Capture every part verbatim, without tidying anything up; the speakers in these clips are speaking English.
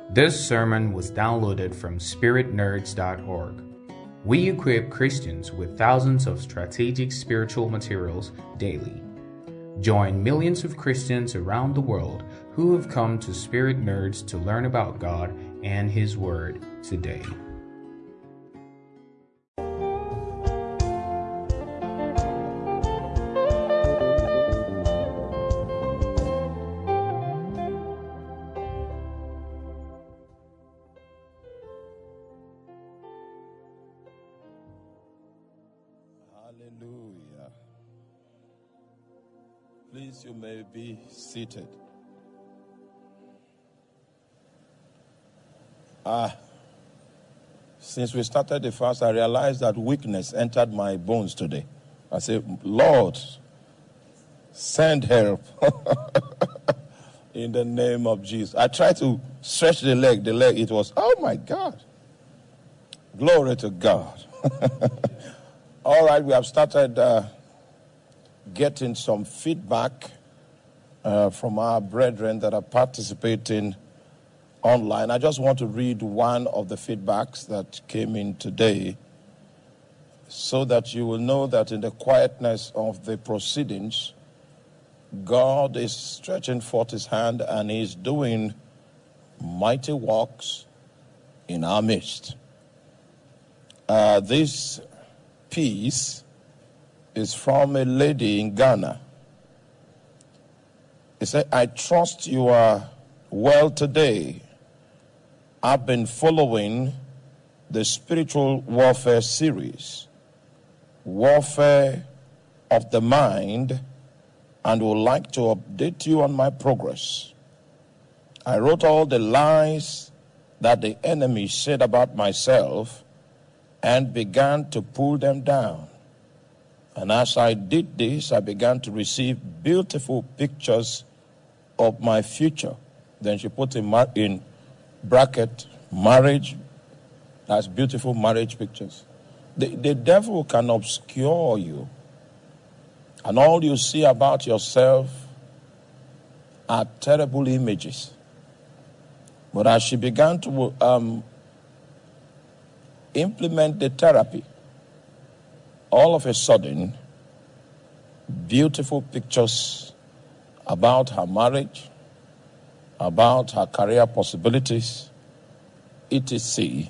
This sermon was downloaded from spirit nerds dot org. We equip Christians with thousands of strategic spiritual materials daily. Join millions of Christians around the world who have come to Spirit Nerds to learn about God and His Word today. Hallelujah. Please, you may be seated. Ah, since we started the fast, I realized that weakness entered my bones today. I said, Lord, send help in the name of Jesus. I tried to stretch the leg. The leg, it was, oh my God. Glory to God. All right, we have started uh, getting some feedback uh, from our brethren that are participating online. I just want to read one of the feedbacks that came in today so that you will know that in the quietness of the proceedings, God is stretching forth His hand and He's doing mighty works in our midst. Uh, this piece is from a lady in Ghana. It said, I trust you are well today. I've been following the spiritual warfare series, Warfare of the Mind, and would like to update you on my progress. I wrote all the lies that the enemy said about myself and began to pull them down. And as I did this, I began to receive beautiful pictures of my future. Then she put in, mar- in bracket, marriage. That's beautiful marriage pictures. The, the devil can obscure you. And all you see about yourself are terrible images. But as she began to um, implement the therapy, all of a sudden, beautiful pictures about her marriage, about her career possibilities, et cetera,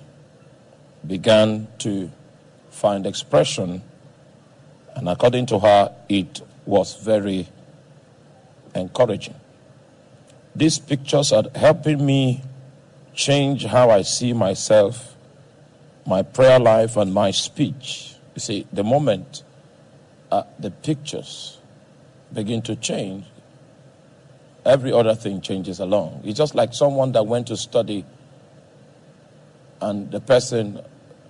began to find expression. And according to her, it was very encouraging. These pictures are helping me change how I see myself, my prayer life, and my speech. You see, the moment uh, the pictures begin to change, every other thing changes along. It's just like someone that went to study and the person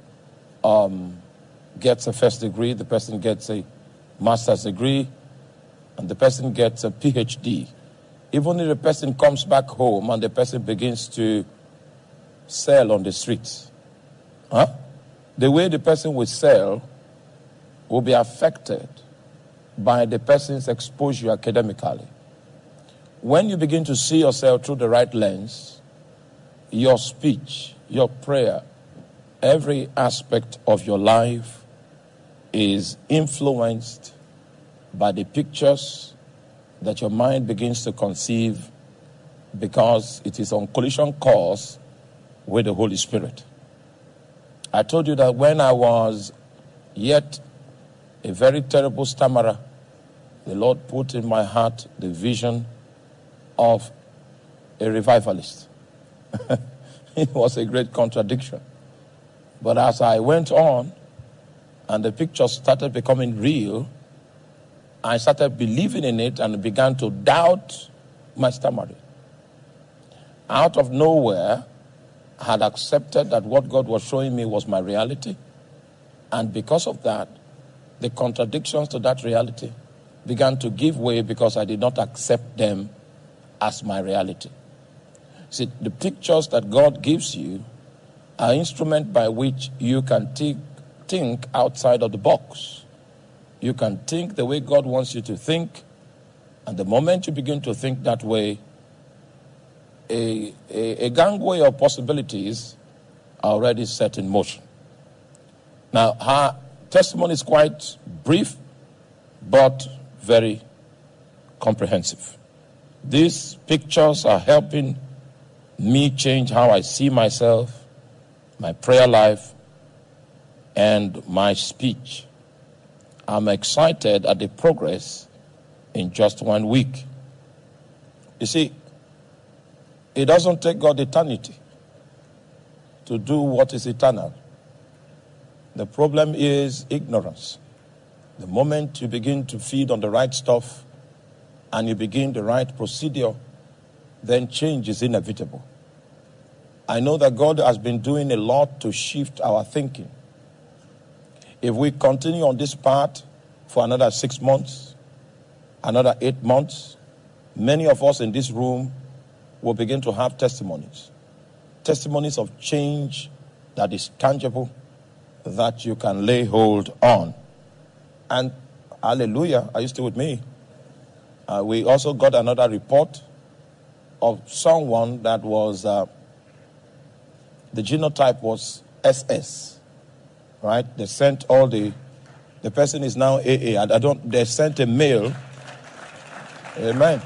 um, gets a first degree, the person gets a master's degree, and the person gets a P H D. Even if the person comes back home and the person begins to sell on the streets, huh? The way the person will sell will be affected by the person's exposure academically. When you begin to see yourself through the right lens, your speech, your prayer, every aspect of your life is influenced by the pictures that your mind begins to conceive because it is on collision course with the Holy Spirit. I told you that when I was yet a very terrible stammerer, the Lord put in my heart the vision of a revivalist. It was a great contradiction. But as I went on and the pictures started becoming real, I started believing in it and began to doubt my stammering. Out of nowhere, I had accepted that what God was showing me was my reality. And because of that, the contradictions to that reality began to give way because I did not accept them as my reality. See, the pictures that God gives you are instruments by which you can think, think outside of the box. You can think the way God wants you to think, and the moment you begin to think that way, a, a, a gangway of possibilities are already set in motion. Now, her testimony is quite brief, but very comprehensive. These pictures are helping me change how I see myself, my prayer life, and my speech. I'm excited at the progress in just one week. You see, it doesn't take God eternity to do what is eternal. The problem is ignorance. The moment you begin to feed on the right stuff and you begin the right procedure, then change is inevitable. I know that God has been doing a lot to shift our thinking. If we continue on this path for another six months, another eight months, many of us in this room will begin to have testimonies. Testimonies of change that is tangible, that you can lay hold on. And hallelujah, are you still with me? Uh, we also got another report of someone that was, uh, the genotype was S S, right? They sent all the, the person is now A A. I, I don't, they sent a mail. Amen.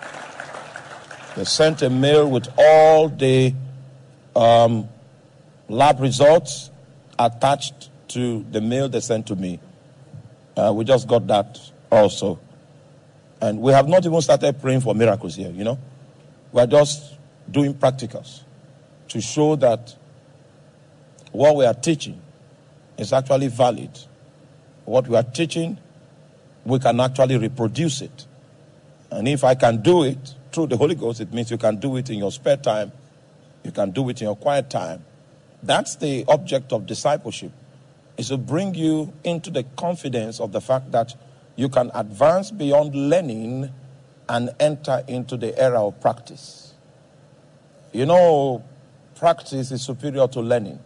They sent a mail with all the um, lab results attached to the mail they sent to me. Uh, we just got that also. And we have not even started praying for miracles here, you know. We're just doing practicals to show that what we are teaching is actually valid. What we are teaching, we can actually reproduce it. And if I can do it through the Holy Ghost, it means you can do it in your spare time. You can do it in your quiet time. That's the object of discipleship, is to bring you into the confidence of the fact that you can advance beyond learning and enter into the era of practice. You know, practice is superior to learning.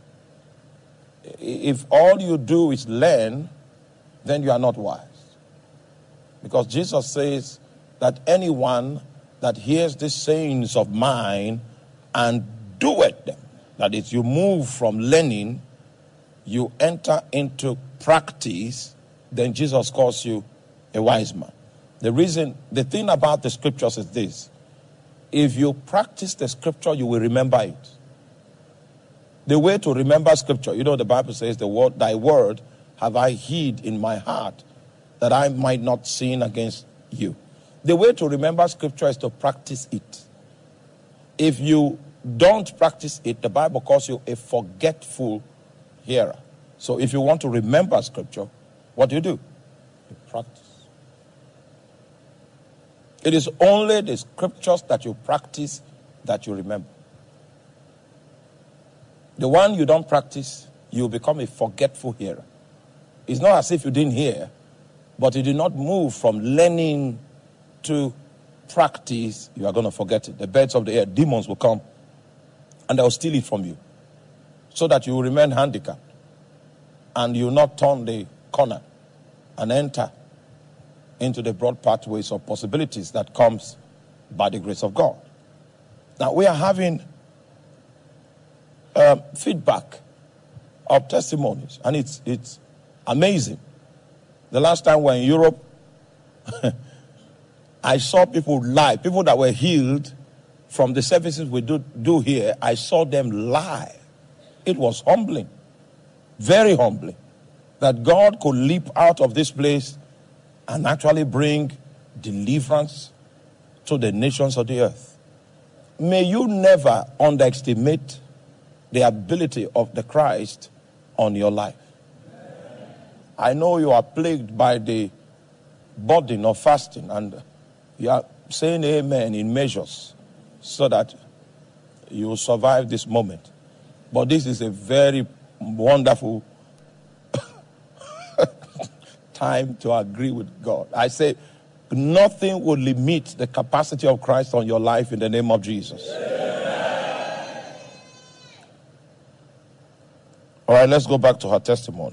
If all you do is learn, then you are not wise. Because Jesus says that anyone that hears these sayings of mine and doeth them, that is, you move from learning, you enter into practice, then Jesus calls you a wise man. The reason, the thing about the scriptures is this: if you practice the scripture, you will remember it. The way to remember scripture, you know, the Bible says, the word, thy word have I hid in my heart, that I might not sin against you. The way to remember scripture is to practice it. If you don't practice it, the Bible calls you a forgetful hearer. So if you want to remember scripture, what do you do? You practice. It is only the scriptures that you practice that you remember. The one you don't practice, you become a forgetful hearer. It's not as if you didn't hear, but you did not move from learning to practice. You are going to forget it. The birds of the air, demons will come and they will steal it from you, so that you will remain handicapped and you will not turn the corner and enter into the broad pathways of possibilities that comes by the grace of God. Now, we are having uh, feedback of testimonies, and it's it's amazing. The last time we were in Europe, I saw people live, people that were healed from the services we do, do here. I saw them live. It was humbling, very humbling, that God could leap out of this place and actually bring deliverance to the nations of the earth. May you never underestimate the ability of the Christ on your life. I know you are plagued by the burden of fasting, and you are saying amen in measures so that you will survive this moment. But this is a very wonderful time to agree with God. I say nothing will limit the capacity of Christ on your life in the name of Jesus. Yeah. All right, let's go back to her testimony.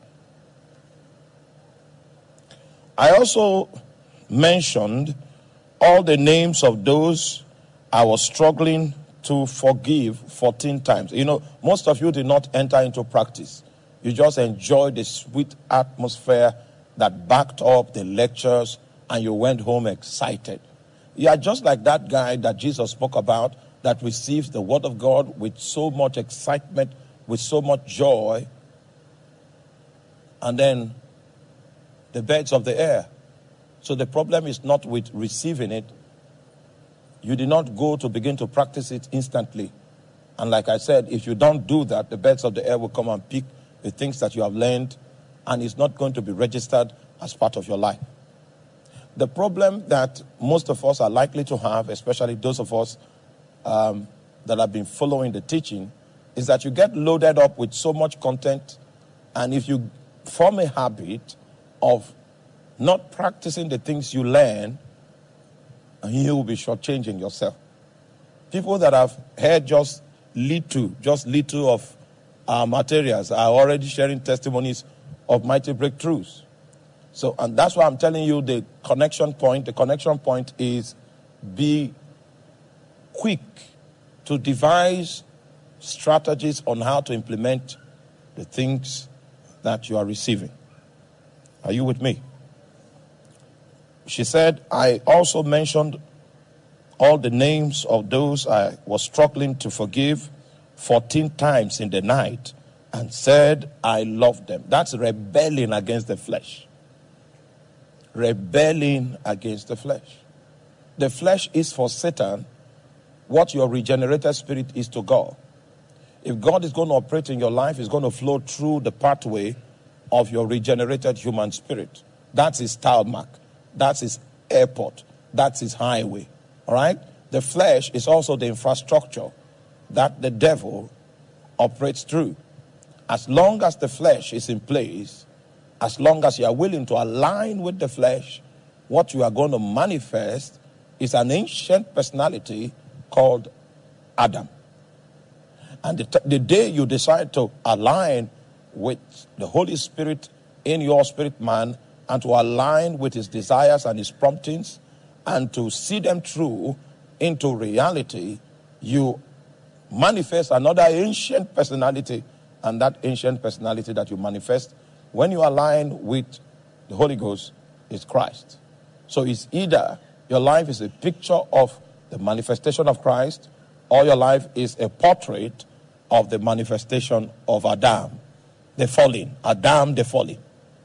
I also mentioned all the names of those I was struggling to forgive fourteen times. You know, most of you did not enter into practice. You just enjoyed the sweet atmosphere that backed up the lectures, and you went home excited. You are just like that guy that Jesus spoke about that receives the word of God with so much excitement, with so much joy, and then the birds of the air. So the problem is not with receiving it. You did not go to begin to practice it instantly. And like I said, if you don't do that, the birds of the air will come and pick the things that you have learned, and it's not going to be registered as part of your life. The problem that most of us are likely to have, especially those of us um, that have been following the teaching, is that you get loaded up with so much content, and if you form a habit of not practicing the things you learn, you will be shortchanging yourself. People that have heard just little, just little of our materials are already sharing testimonies of mighty breakthroughs. So, and that's why I'm telling you the connection point. The connection point is be quick to devise strategies on how to implement the things that you are receiving. Are you with me? She said, I also mentioned all the names of those I was struggling to forgive fourteen times in the night and said I loved them. That's rebelling against the flesh. Rebelling against the flesh. The flesh is for Satan what your regenerated spirit is to God. If God is going to operate in your life, it's going to flow through the pathway of your regenerated human spirit. That's his tarmac. That's his airport. That's his highway. All right? The flesh is also the infrastructure that the devil operates through. As long as the flesh is in place, as long as you are willing to align with the flesh, what you are going to manifest is an ancient personality called Adam. And the, t- the day you decide to align with the Holy Spirit in your spirit man, and to align with his desires and his promptings, and to see them through into reality, you manifest another ancient personality, and that ancient personality that you manifest when you align with the Holy Ghost is Christ. So it's either your life is a picture of the manifestation of Christ, or your life is a portrait of the manifestation of Adam, the fallen, Adam the fallen.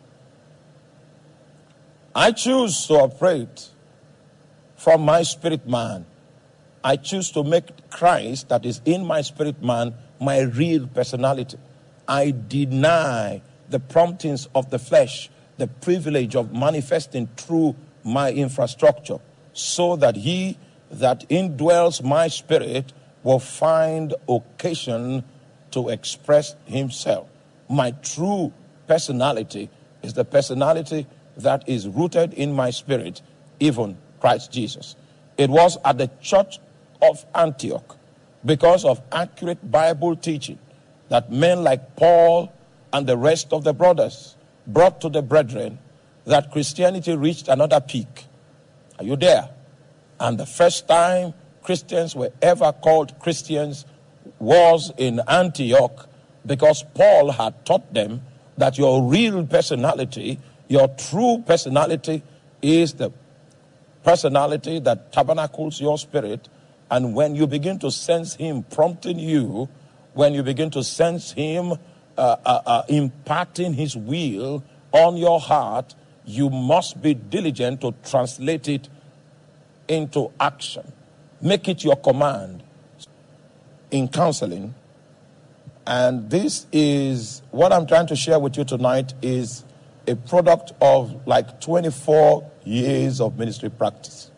I choose to operate from my spirit man. I choose to make Christ that is in my spirit man my real personality. I deny the promptings of the flesh, the privilege of manifesting through my infrastructure, so that he that indwells my spirit will find occasion to express himself. My true personality is the personality that is rooted in my spirit, even Christ Jesus. It was at the church of Antioch, because of accurate Bible teaching, that men like Paul and the rest of the brothers brought to the brethren, that Christianity reached another peak. Are you there? And the first time Christians were ever called Christians was in Antioch, because Paul had taught them that your real personality, your true personality, is the personality that tabernacles your spirit. And when you begin to sense him prompting you, when you begin to sense him uh, uh, uh, imparting his will on your heart, you must be diligent to translate it into action. Make it your command in counseling. And this is what I'm trying to share with you tonight, is a product of like twenty-four years of ministry practice.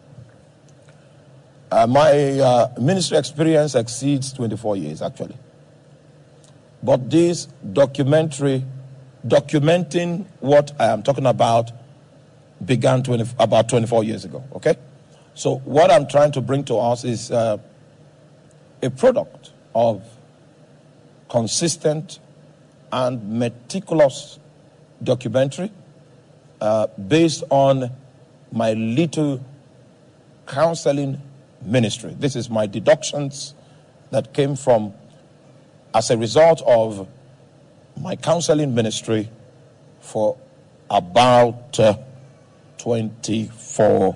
Uh, my uh, ministry experience exceeds twenty-four years, actually. But this documentary, documenting what I am talking about, began twenty, about twenty-four years ago, okay? So what I'm trying to bring to us is uh, a product of consistent and meticulous documentary uh, based on my little counseling ministry. This is my deductions that came from as a result of my counseling ministry for about uh, twenty-four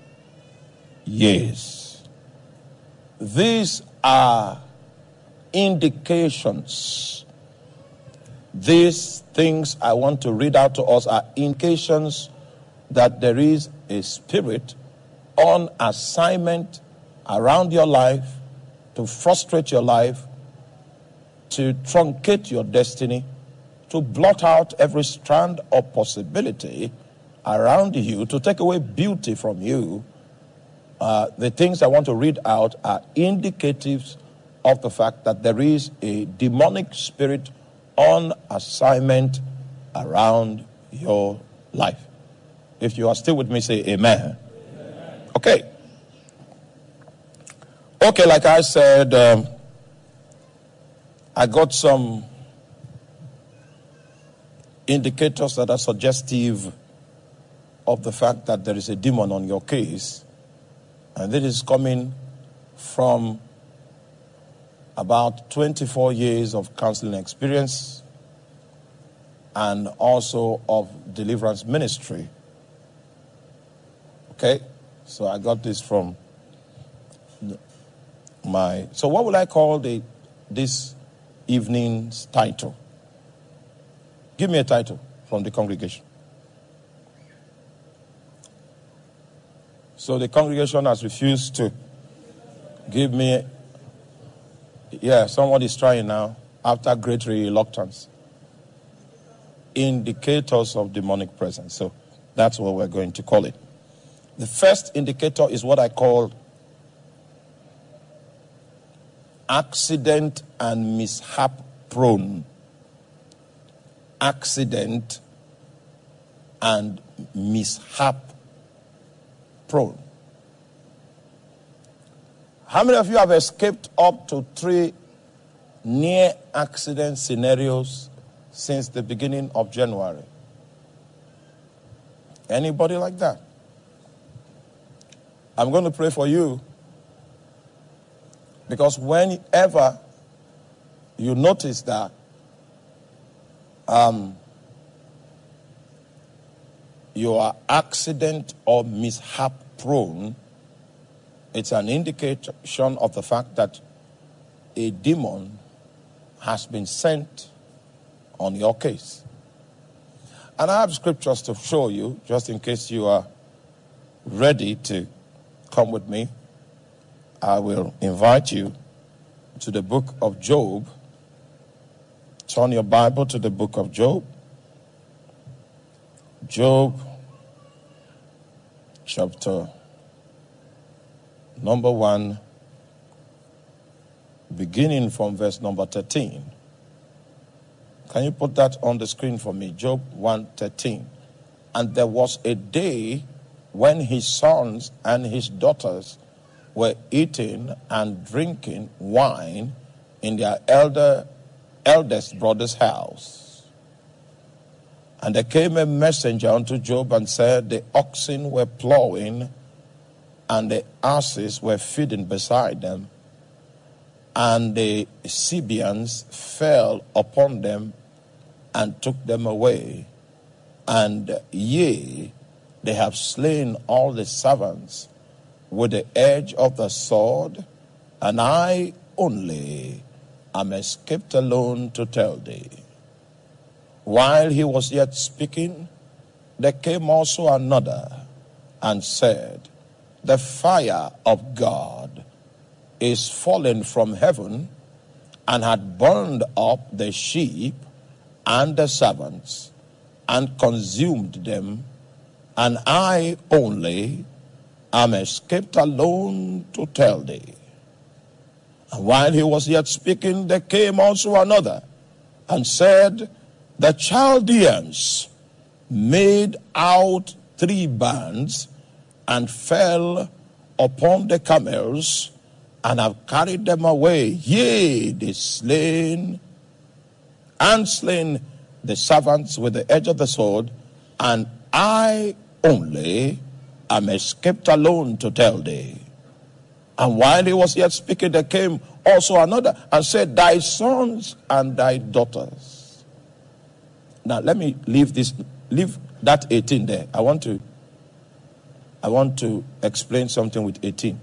years. These are indications. These things I want to read out to us are indications that there is a spirit on assignment around your life to frustrate your life, to truncate your destiny, to blot out every strand of possibility around you, to take away beauty from you. Uh, the things I want to read out are indicatives of the fact that there is a demonic spirit on assignment around your life. If you are still with me, say amen. Amen. Okay. Okay, like I said, um, I got some indicators that are suggestive of the fact that there is a demon on your case. And this is coming from about twenty-four years of counseling experience and also of deliverance ministry. Okay? So I got this from my... So what will I call the this evening's title? Give me a title from the congregation. So the congregation has refused to give me... Yeah, someone is trying now, after great reluctance. Indicators of demonic presence. So that's what we're going to call it. The first indicator is what I call accident and mishap prone. Accident and mishap prone. How many of you have escaped up to three near accident scenarios since the beginning of January? Anybody like that? I'm going to pray for you, because whenever you notice that um, you are accident or mishap prone, it's an indication of the fact that a demon has been sent on your case. And I have scriptures to show you, just in case you are ready to come with me. I will invite you to the book of Job. Turn your Bible to the book of Job. Job chapter number one, beginning from verse number thirteen. Can you put that on the screen for me? Job one thirteen. And there was a day when his sons and his daughters were eating and drinking wine in their elder, eldest brother's house. And there came a messenger unto Job and said, the oxen were plowing and the asses were feeding beside them, and the Sabeans fell upon them and took them away. And yea, they have slain all the servants with the edge of the sword, and I only am escaped alone to tell thee. While he was yet speaking, there came also another and said, the fire of God is fallen from heaven and had burned up the sheep and the servants and consumed them, and I only am escaped alone to tell thee. And while he was yet speaking, there came also another and said, the Chaldeans made out three bands and fell upon the camels and have carried them away. Yea, they slain and slain the servants with the edge of the sword, and I only am escaped alone to tell thee. And while he was yet speaking, there came also another and said, thy sons and thy daughters. Now let me leave this, leave that eighteen there. I want to, I want to explain something with eighteen.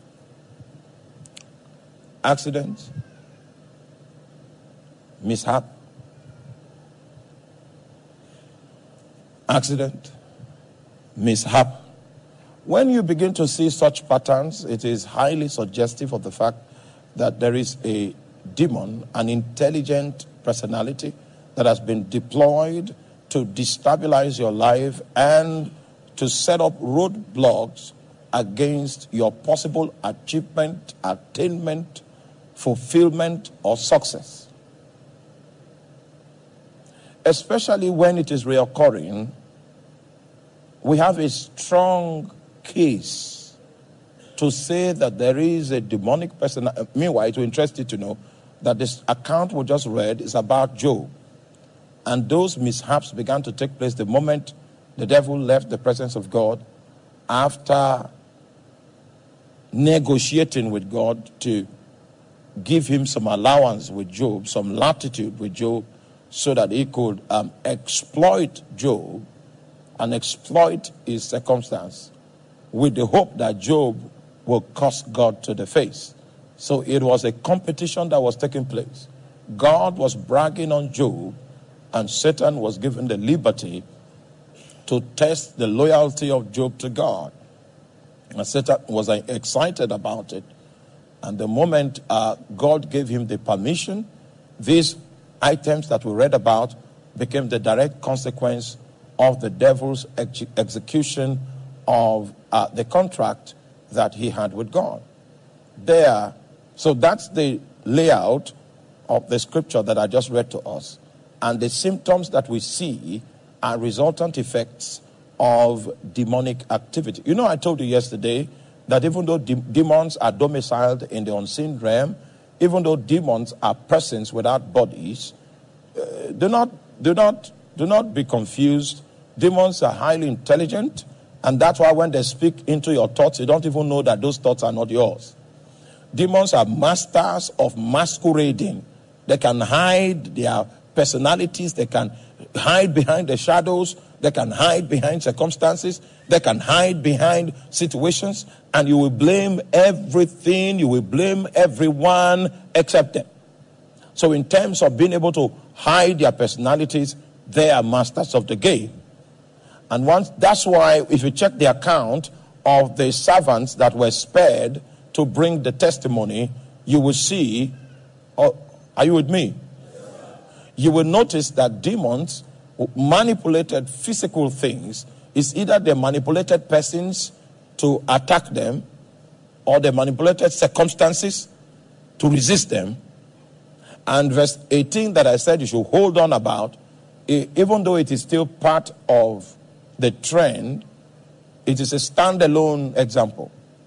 Accident, mishap, accident, mishap. When you begin to see such patterns, it is highly suggestive of the fact that there is a demon, an intelligent personality that has been deployed to destabilize your life and to set up roadblocks against your possible achievement, attainment, fulfillment, or success. Especially when it is reoccurring, we have a strong case to say that there is a demonic person. Meanwhile, it will interest you to know that this account we just read is about Job. And those mishaps began to take place the moment the devil left the presence of God after negotiating with God to give him some allowance with Job, some latitude with Job, so that he could um, exploit Job and exploit his circumstance with the hope that Job will curse God to the face. So it was a competition that was taking place. God was bragging on Job, and Satan was given the liberty to test the loyalty of Job to God. And Satan was uh, excited about it. And the moment uh, God gave him the permission, these items that we read about became the direct consequence of the devil's ex- execution of uh, the contract that he had with God. There, so that's the layout of the scripture that I just read to us. And the symptoms that we see are resultant effects of demonic activity. You know, I told you yesterday that even though de- demons are domiciled in the unseen realm, even though demons are persons without bodies, uh, do not, do not, do not be confused. Demons are highly intelligent, and that's why when they speak into your thoughts, you don't even know that those thoughts are not yours. Demons are masters of masquerading. They can hide their personalities. They can hide behind the shadows. They can hide behind circumstances. They can hide behind situations. And you will blame everything. You will blame everyone except them. So in terms of being able to hide their personalities, they are masters of the game. And once, that's why if you check the account of the servants that were spared to bring the testimony, you will see, oh, are you with me? You will notice that demons manipulated physical things. It's either they manipulated persons to attack them, or they manipulated circumstances to resist them. And verse eighteen that I said you should hold on about, even though it is still part of the trend, it is a standalone example.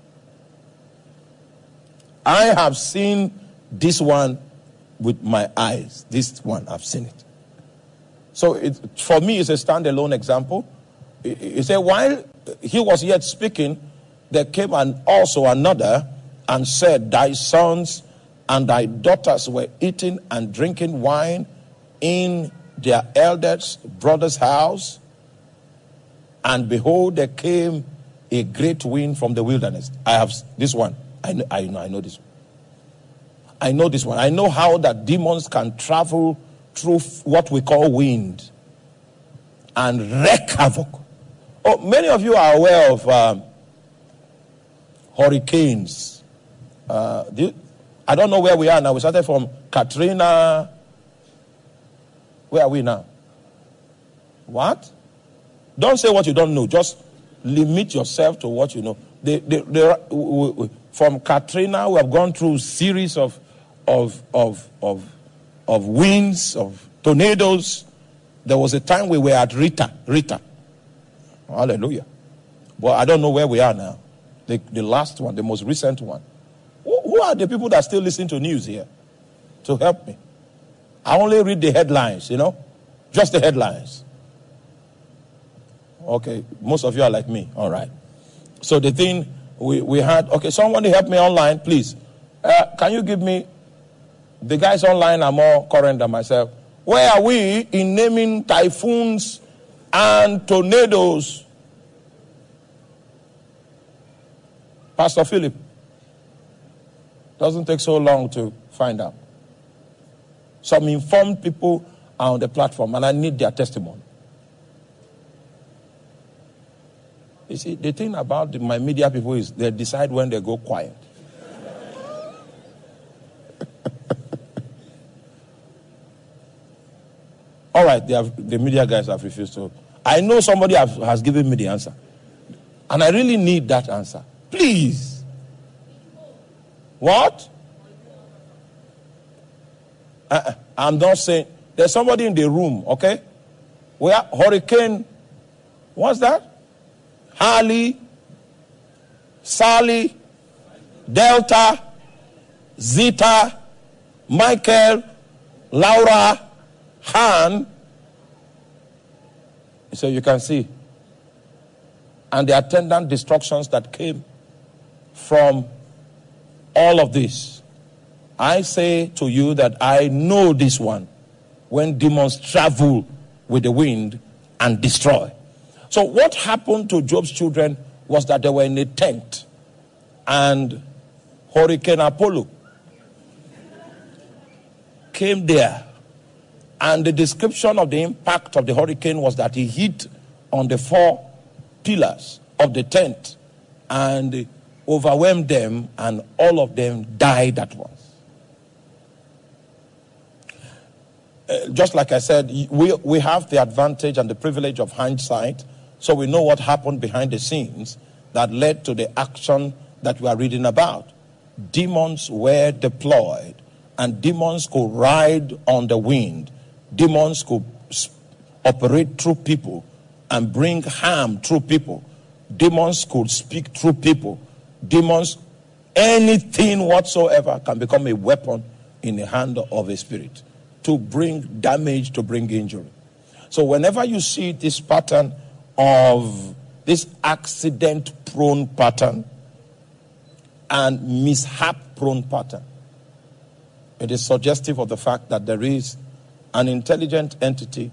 I have seen this one with my eyes. This one, I've seen it. So it, for me, it's a standalone example. He said, while he was yet speaking, there came an, also another and said, thy sons and thy daughters were eating and drinking wine in their elders' brother's house. And behold, there came a great wind from the wilderness. I have this one. I know, I know, I know this one. I know this one. I know how that demons can travel through what we call wind and wreak havoc. Oh, many of you are aware of um, hurricanes. Uh, do you, I don't know where we are now. We started from Katrina. Where are we now? What? Don't say what you don't know. Just limit yourself to what you know. They, they, they, we, we, from Katrina, we have gone through a series of Of, of, of, of winds, of tornadoes. There was a time we were at Rita. Rita. Hallelujah. But I don't know where we are now. The, the last one, the most recent one. Who, who are the people that still listen to news here? To help me. I only read the headlines, you know. Just the headlines. Okay. Most of you are like me. All right. So the thing we, we had, okay, somebody help me online, please. Uh, can you give me, the guys online are more current than myself. Where are we in naming typhoons and tornadoes? Pastor Philip. Doesn't take so long to find out. Some informed people are on the platform, and I need their testimony. You see, the thing about the, my media people is they decide when they go quiet. All right, they have, the media guys have refused to. I know somebody have, has given me the answer. And I really need that answer. Please. What? Uh, I'm not saying. There's somebody in the room, okay? Where hurricane, what's that? Harley, Sally, Delta, Zeta, Michael, Laura, Han. So you can see. And the attendant destructions that came from all of this. I say to you that I know this one. When demons travel with the wind and destroy. So what happened to Job's children was that they were in a tent. And Hurricane Apollo came there. And the description of the impact of the hurricane was that he hit on the four pillars of the tent and overwhelmed them, and all of them died at once. Uh, just like I said, we, we have the advantage and the privilege of hindsight, so we know what happened behind the scenes that led to the action that we are reading about. Demons were deployed, and demons could ride on the wind. Demons could operate through people and bring harm through people. Demons could speak through people. Demons, anything whatsoever can become a weapon in the hand of a spirit to bring damage, to bring injury. So whenever you see this pattern of this accident-prone pattern and mishap-prone pattern, it is suggestive of the fact that there is an intelligent entity,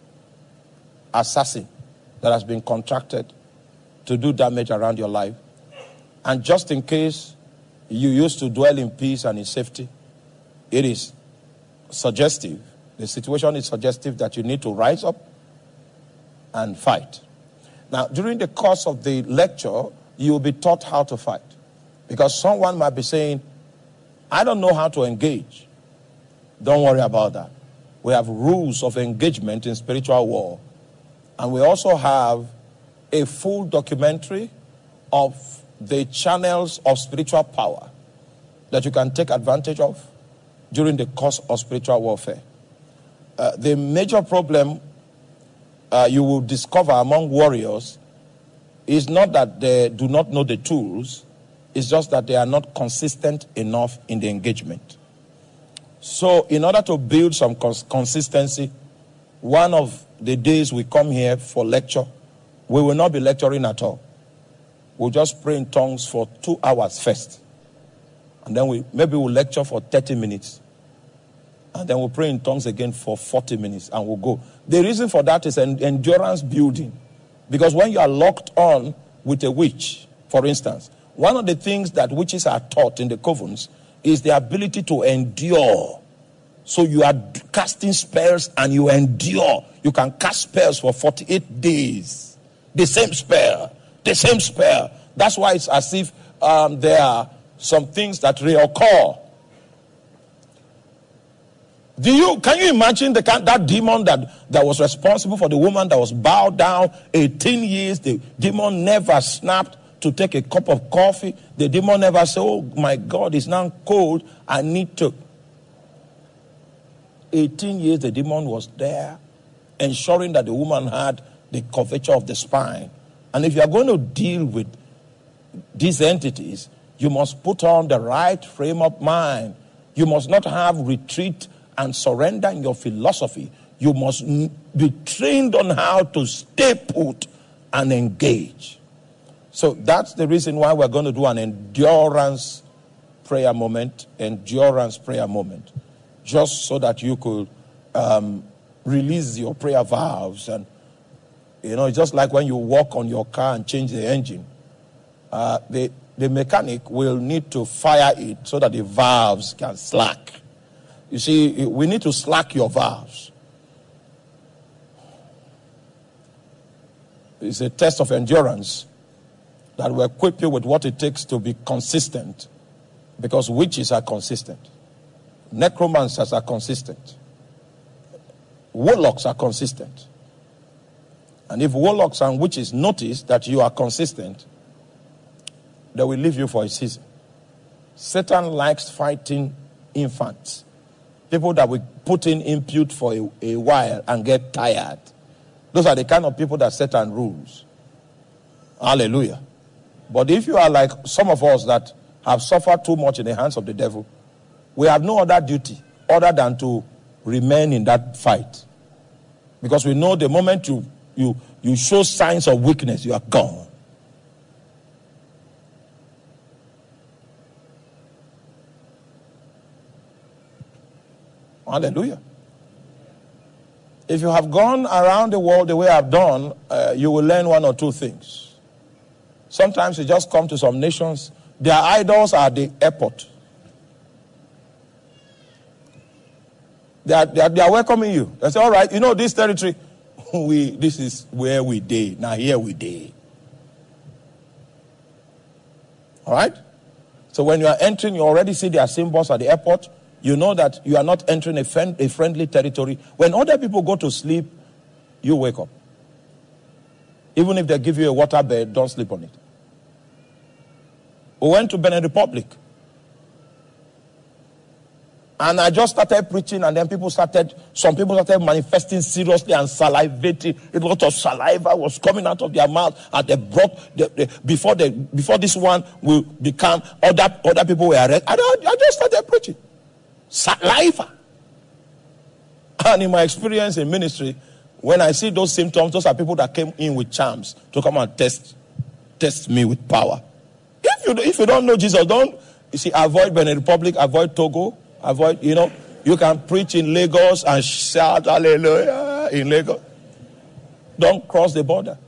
assassin, that has been contracted to do damage around your life. And just in case you used to dwell in peace and in safety, it is suggestive, the situation is suggestive that you need to rise up and fight. Now, during the course of the lecture, you will be taught how to fight. Because someone might be saying, I don't know how to engage. Don't worry about that. We have rules of engagement in spiritual war. And we also have a full documentary of the channels of spiritual power that you can take advantage of during the course of spiritual warfare. Uh, the major problem uh, you will discover among warriors is not that they do not know the tools, it's just that they are not consistent enough in the engagement. So in order to build some cons- consistency, one of the days we come here for lecture, we will not be lecturing at all. We'll just pray in tongues for two hours first. And then we maybe we'll lecture for thirty minutes. And then we'll pray in tongues again for forty minutes and we'll go. The reason for that is an endurance building. Because when you are locked on with a witch, for instance, one of the things that witches are taught in the covens is the ability to endure. So you are casting spells and you endure. You can cast spells for forty-eight days. The same spell. The same spell. That's why it's as if um, there are some things that reoccur. Do you, can you imagine the, that demon that, that was responsible for the woman that was bowed down eighteen years? The demon never snapped to take a cup of coffee. The demon never said, oh my God, it's now cold. I need to. eighteen years the demon was there, ensuring that the woman had the curvature of the spine. And if you are going to deal with these entities, you must put on the right frame of mind. You must not have retreat and surrender in your philosophy. You must be trained on how to stay put and engage. So that's the reason why we're going to do an endurance prayer moment, endurance prayer moment, just so that you could um, release your prayer valves. And, you know, just like when you walk on your car and change the engine, uh, the, the mechanic will need to fire it so that the valves can slack. You see, we need to slack your valves. It's a test of endurance that will equip you with what it takes to be consistent, because witches are consistent. Necromancers are consistent. Warlocks are consistent. And if warlocks and witches notice that you are consistent, they will leave you for a season. Satan likes fighting infants. People that will put in impute for a, a while and get tired. Those are the kind of people that Satan rules. Hallelujah. But if you are like some of us that have suffered too much in the hands of the devil, we have no other duty other than to remain in that fight. Because we know the moment you, you, you show signs of weakness, you are gone. Hallelujah. If you have gone around the world the way I've done, uh, you will learn one or two things. Sometimes you just come to some nations, their idols are the airport. They are, they are, they are welcoming you. They say, all right, you know this territory, we this is where we day. Now here we day. All right? So when you are entering, you already see their symbols at the airport. You know that you are not entering a, friend, a friendly territory. When other people go to sleep, you wake up. Even if they give you a water bed, don't sleep on it. We went to Benin Republic. And I just started preaching, and then people started, some people started manifesting seriously and salivating. A lot of saliva was coming out of their mouth, and they brought, the, the, before, the, before this one will become, other, other people were arrested. I, I just started preaching. Saliva. And in my experience in ministry, when I see those symptoms, those are people that came in with charms to come and test test me with power. If you if you don't know Jesus, don't you see, avoid Benin Republic, avoid Togo, avoid, you know, you can preach in Lagos and shout hallelujah in Lagos. Don't cross the border.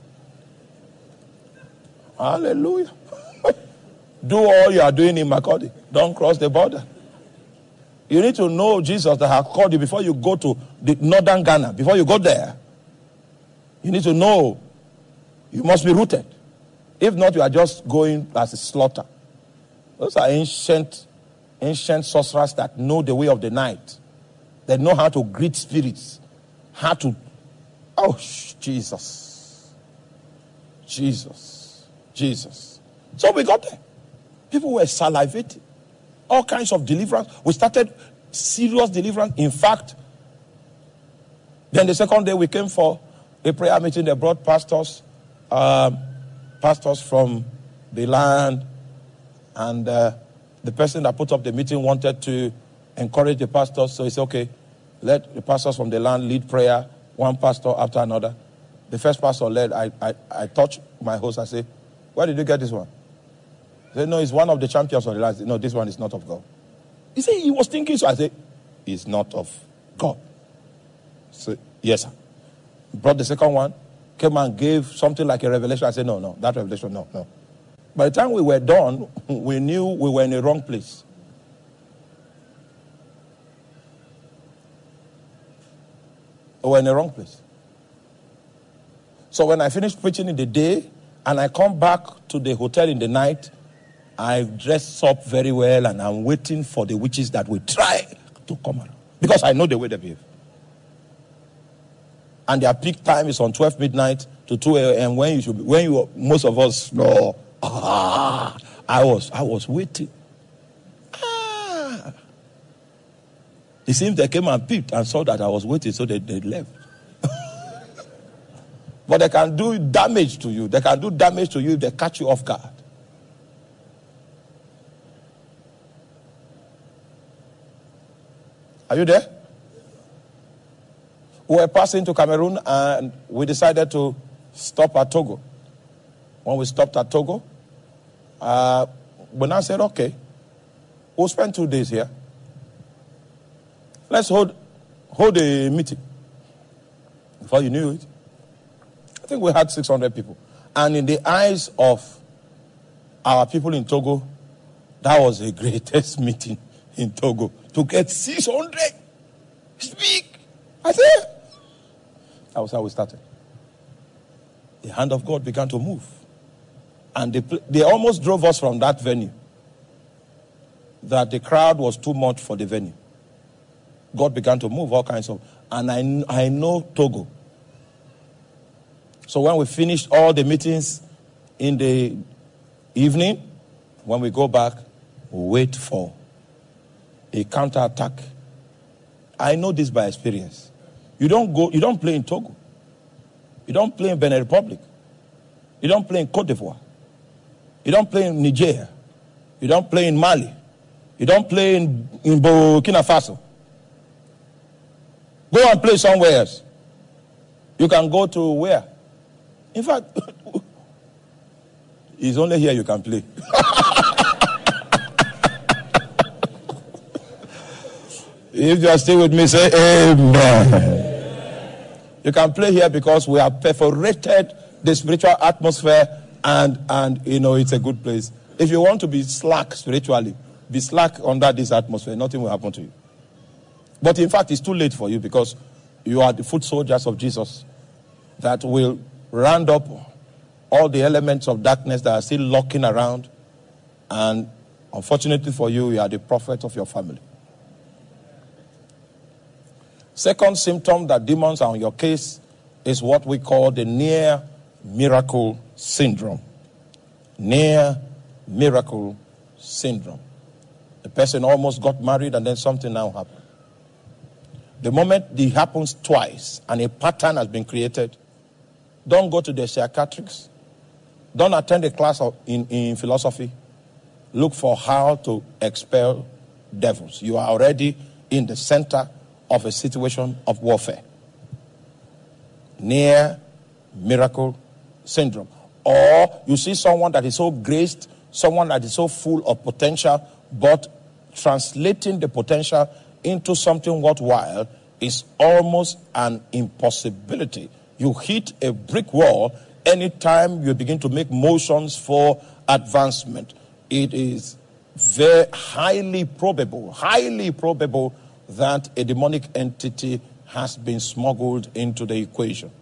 Hallelujah. Do all you are doing in Makurdi. Don't cross the border. You need to know Jesus that has called you before you go to the northern Ghana. Before you go there, you need to know you must be rooted. If not, you are just going as a slaughter. Those are ancient, ancient sorcerers that know the way of the night. They know how to greet spirits. How to, oh, Jesus. Jesus. Jesus. So we got there. People were salivating. All kinds of deliverance. We started serious deliverance. In fact, then the second day we came for a prayer meeting. They brought pastors, um, pastors from the land, and uh, the person that put up the meeting wanted to encourage the pastors. So he said, okay, let the pastors from the land lead prayer, one pastor after another. The first pastor led. I, I, I touched my host. I said, where did you get this one? He said, no, it's one of the champions of the land. No, this one is not of God. He said, he was thinking, so I said, it's not of God. So, yes, sir. Brought the second one, came and gave something like a revelation. I said, no, no, that revelation, no, no. By the time we were done, we knew we were in the wrong place. We were in the wrong place. So when I finished preaching in the day, and I come back to the hotel in the night, I dress up very well, and I'm waiting for the witches that will try to come around. Because I know the way they behave. And their peak time is on twelve midnight to two a.m. when you should be, when you most of us snore. Ah, I was I was waiting. Ah. It seems they came and peeped and saw that I was waiting, so they, they left. But they can do damage to you. They can do damage to you if they catch you off guard. Are you there? We were passing to Cameroon and we decided to stop at Togo. when we stopped at Togo, uh, when I said, okay, we'll spend two days here. Let's hold, hold a meeting. Before you knew it, I think we had six hundred people. And in the eyes of our people in Togo, that was the greatest meeting in Togo. To get six hundred, speak. I said, that was how we started. The hand of God began to move. And they, they almost drove us from that venue. That the crowd was too much for the venue. God began to move all kinds of, and I, I know Togo. So when we finished all the meetings in the evening, when we go back, we wait for a counterattack. I know this by experience. You don't go, you don't play in Togo. You don't play in Benin Republic. You don't play in Cote d'Ivoire. You don't play in Nigeria. You don't play in Mali. You don't play in, in Burkina Faso. Go and play somewhere else. You can go to where? In fact, it's only here you can play. If you are still with me, say amen. You can play here because we have perforated the spiritual atmosphere, and, and you know, it's a good place. If you want to be slack spiritually, be slack under this atmosphere. Nothing will happen to you. But in fact, it's too late for you because you are the foot soldiers of Jesus that will round up all the elements of darkness that are still lurking around. And unfortunately for you, you are the prophet of your family. Second symptom that demons are on your case is what we call the near miracle syndrome. Near miracle syndrome. The person almost got married and then something now happened. The moment it happens twice and a pattern has been created, don't go to the psychiatrists. Don't attend a class of, in, in philosophy. Look for how to expel devils. You are already in the center of a situation of warfare. Near miracle syndrome. Or you see someone that is so graced, someone that is so full of potential, but translating the potential into something worthwhile is almost an impossibility. You hit a brick wall anytime you begin to make motions for advancement. It is very highly probable, highly probable that a demonic entity has been smuggled into the equation.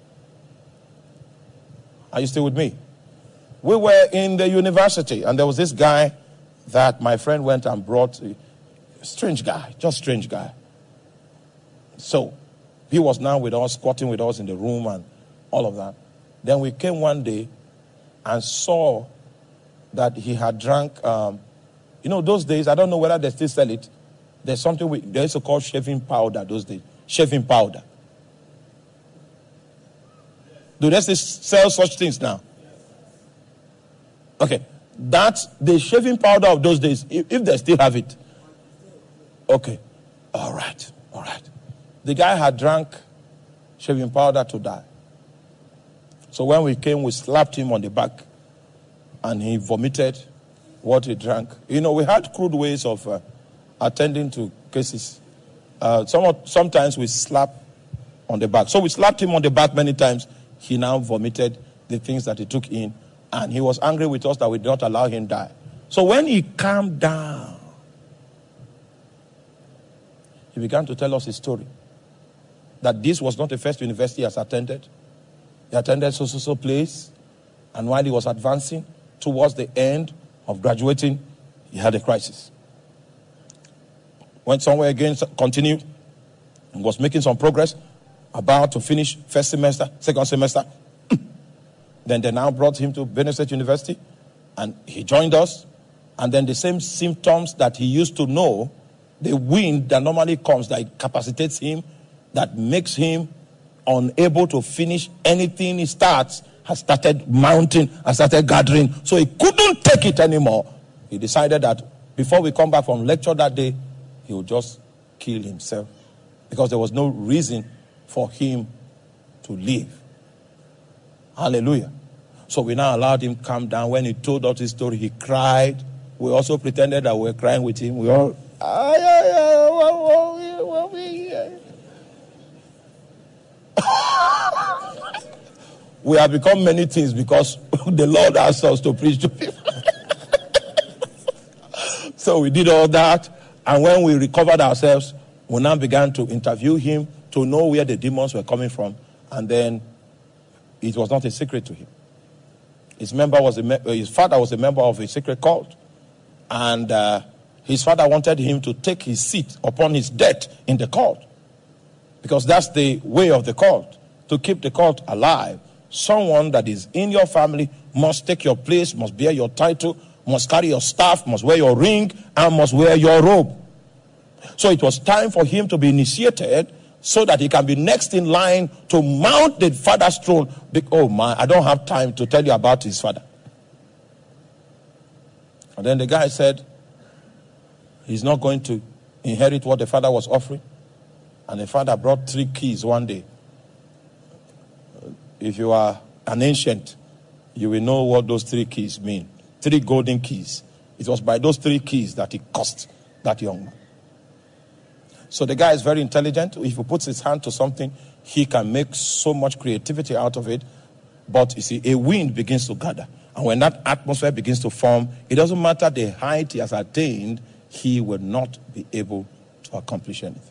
Are you still with me? We were in the university, and there was this guy that my friend went and brought. A strange guy, just strange guy. So, he was now with us, squatting with us in the room and all of that. Then we came one day and saw that he had drank, um, you know, those days, I don't know whether they still sell it. There's something we, they used to call shaving powder those days. Shaving powder. Do they still sell such things now? Okay. That's the shaving powder of those days, if, if they still have it. Okay. All right. All right. The guy had drank shaving powder to die. So when we came, we slapped him on the back and he vomited what he drank. You know, we had crude ways of uh, attending to cases. Uh, some, sometimes we slap on the back. So we slapped him on the back many times. He now vomited the things that he took in. And he was angry with us that we did not allow him to die. So when he calmed down, he began to tell us his story. That this was not the first university he has attended. He attended so, so, so place. And while he was advancing towards the end of graduating, he had a crisis. Went somewhere again, continued, and was making some progress, about to finish first semester, second semester. Then they now brought him to Benue State University, and he joined us. And then the same symptoms that he used to know, the wind that normally comes, that incapacitates him, that makes him unable to finish anything he starts, has started mounting, has started gathering. So he couldn't take it anymore. He decided that before we come back from lecture that day, he would just kill himself, because there was no reason for him to live. Hallelujah. So we now allowed him calm down. When he told us his story, he cried. We also pretended that we were crying with him. We all, ah, yeah, yeah, well, well, well, we, yeah. We have become many things because the Lord asked us to preach to people. So we did all that. And when we recovered ourselves, we now began to interview him to know where the demons were coming from. And then it was not a secret to him. His member was a me- his father was a member of a secret cult. And uh, his father wanted him to take his seat upon his death in the cult. Because that's the way of the cult. To keep the cult alive, someone that is in your family must take your place, must bear your title, must carry your staff, must wear your ring, and must wear your robe. So it was time for him to be initiated so that he can be next in line to mount the father's throne. Oh my, I don't have time to tell you about his father. And then the guy said he's not going to inherit what the father was offering. And the father brought three keys one day. If you are an ancient, you will know what those three keys mean. Three golden keys. It was by those three keys that he cursed that young man. So the guy is very intelligent. If he puts his hand to something, he can make so much creativity out of it. But you see, a wind begins to gather. And when that atmosphere begins to form, it doesn't matter the height he has attained, he will not be able to accomplish anything.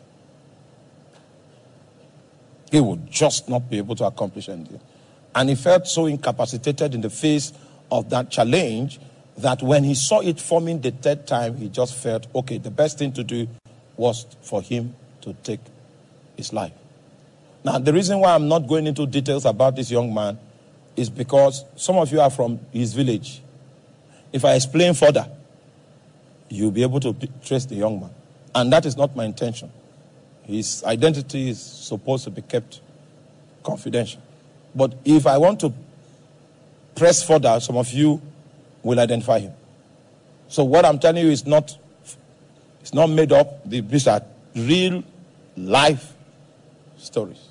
He would just not be able to accomplish anything. And he felt so incapacitated in the face of that challenge that when he saw it forming the third time, he just felt, okay, the best thing to do was for him to take his life. Now, the reason why I'm not going into details about this young man is because some of you are from his village. If I explain further, you'll be able to trace the young man. And that is not my intention. His identity is supposed to be kept confidential. But if I want to press further, some of you will identify him. So what I'm telling you is not, it's not made up. These are real life stories.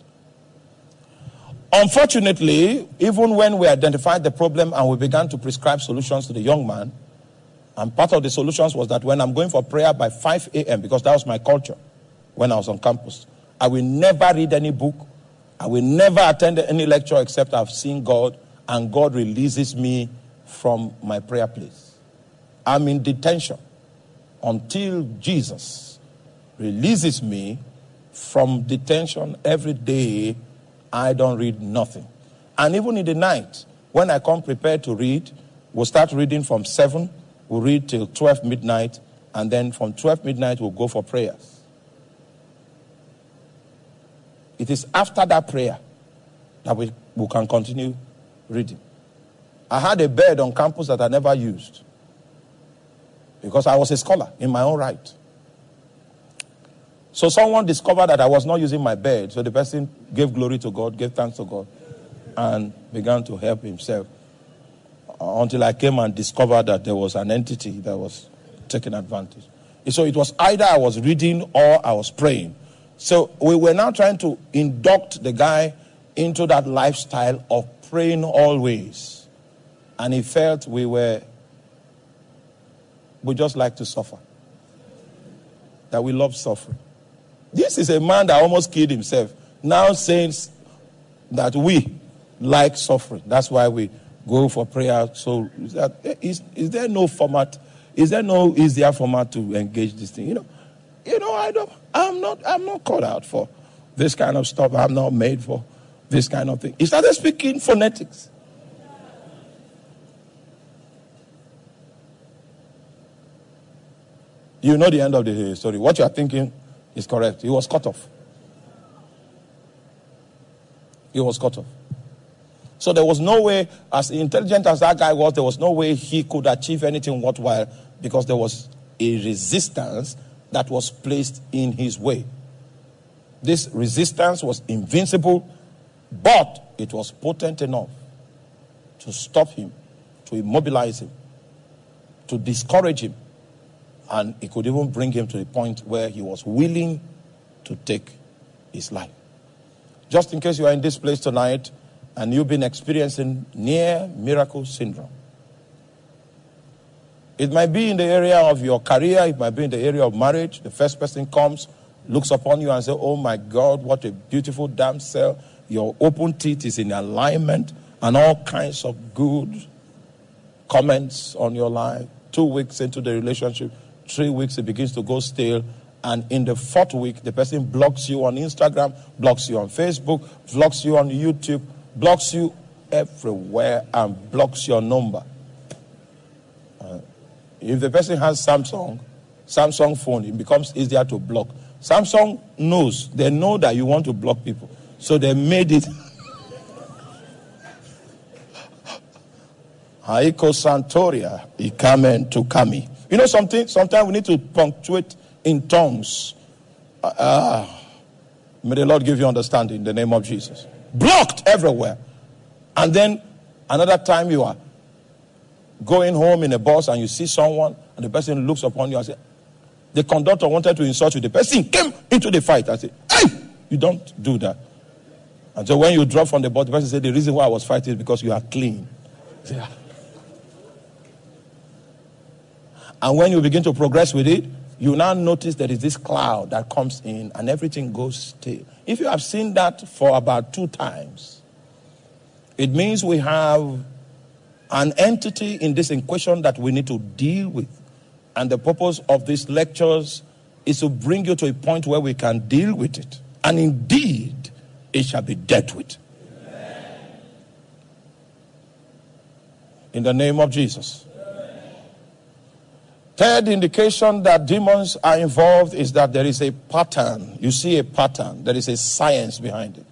Unfortunately, even when we identified the problem and we began to prescribe solutions to the young man, and part of the solutions was that when I'm going for prayer by five a.m., because that was my culture when I was on campus, I will never read any book. I will never attend any lecture except I've seen God, and God releases me from my prayer place. I'm in detention until Jesus releases me from detention. Every day, I don't read nothing. And even in the night, when I come prepared to read, we'll start reading from seven, we'll read till twelve midnight, and then from twelve midnight, we'll go for prayers. It is after that prayer that we, we can continue reading. I had a bed on campus that I never used because I was a scholar in my own right. So someone discovered that I was not using my bed, so the person gave glory to God, gave thanks to God, and began to help himself until I came and discovered that there was an entity that was taking advantage. So it was either I was reading or I was praying. So we were now trying to induct the guy into that lifestyle of praying always. And he felt we were, we just like to suffer. That we love suffering. This is a man that almost killed himself. Now saying that we like suffering. That's why we go for prayer. So is, that, is, is there no format? Is there no easier format to engage this thing? You know, you know, I don't, I'm not, I'm not called out for this kind of stuff. I'm not made for this kind of thing. He started speaking phonetics. You know the end of the story. What you are thinking is correct. He was cut off. He was cut off. So there was no way, as intelligent as that guy was, there was no way he could achieve anything worthwhile because there was a resistance that was placed in his way. This resistance was invincible, but it was potent enough to stop him, to immobilize him, to discourage him. And it could even bring him to the point where he was willing to take his life. Just in case you are in this place tonight and you've been experiencing near miracle syndrome. It might be in the area of your career. It might be in the area of marriage. The first person comes, looks upon you and says, oh my God, what a beautiful damsel. Your open teeth is in alignment, and all kinds of good comments on your life. Two weeks into the relationship, three weeks it begins to go stale. And in the fourth week, the person blocks you on Instagram, blocks you on Facebook, blocks you on YouTube, blocks you everywhere, and blocks your number. Uh, if the person has Samsung, Samsung phone, it becomes easier to block. Samsung knows, they know that you want to block people. So they made it. Haiko Santoria, Ikamen to Kami. You know something? Sometimes we need to punctuate in tongues. Uh, uh, may the Lord give you understanding in the name of Jesus. Blocked everywhere. And then another time you are going home in a bus and you see someone and the person looks upon you and says, the conductor wanted to insult you. The person came into the fight. I say, hey, you don't do that. And so when you drop from the bus, the person said, the reason why I was fighting is because you are clean. Yeah. And when you begin to progress with it, you now notice there is this cloud that comes in and everything goes still. If you have seen that for about two times, it means we have an entity in this equation that we need to deal with. And the purpose of these lectures is to bring you to a point where we can deal with it. And indeed, it shall be dealt with. Amen. In the name of Jesus. Third indication that demons are involved is that there is a pattern. You see a pattern. There is a science behind it.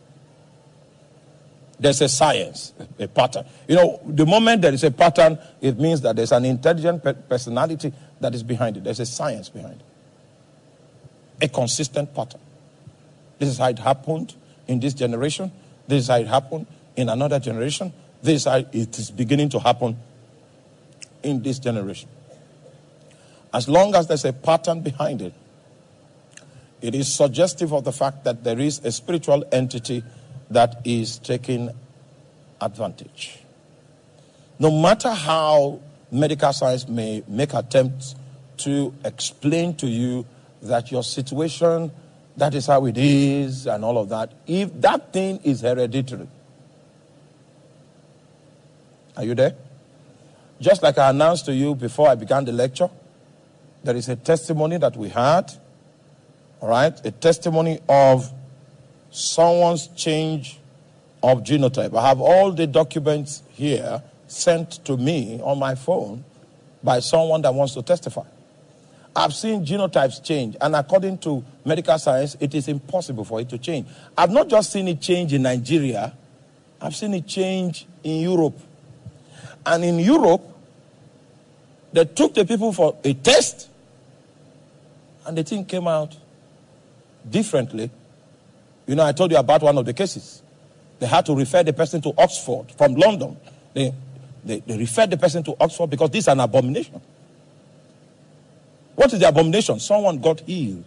There's a science, a pattern. You know, the moment there is a pattern, it means that there's an intelligent personality that is behind it. There's a science behind it. A consistent pattern. This is how it happened in this generation. This is how it happened in another generation. This is how it is beginning to happen in this generation. As long as there's a pattern behind it, it is suggestive of the fact that there is a spiritual entity that is taking advantage. No matter how medical science may make attempts to explain to you that your situation, that is how it is and all of that, if that thing is hereditary. Are you there? Just like I announced to you before I began the lecture, there is a testimony that we had, all right, a testimony of someone's change of genotype. I have all the documents here sent to me on my phone by someone that wants to testify. I've seen genotypes change, and according to medical science, it is impossible for it to change. I've not just seen it change in Nigeria, I've seen it change in Europe. And in Europe, they took the people for a test, and the thing came out differently. You know, I told you about one of the cases. They had to refer the person to Oxford from London. They, they, they referred the person to Oxford because this is an abomination. What is the abomination? Someone got healed.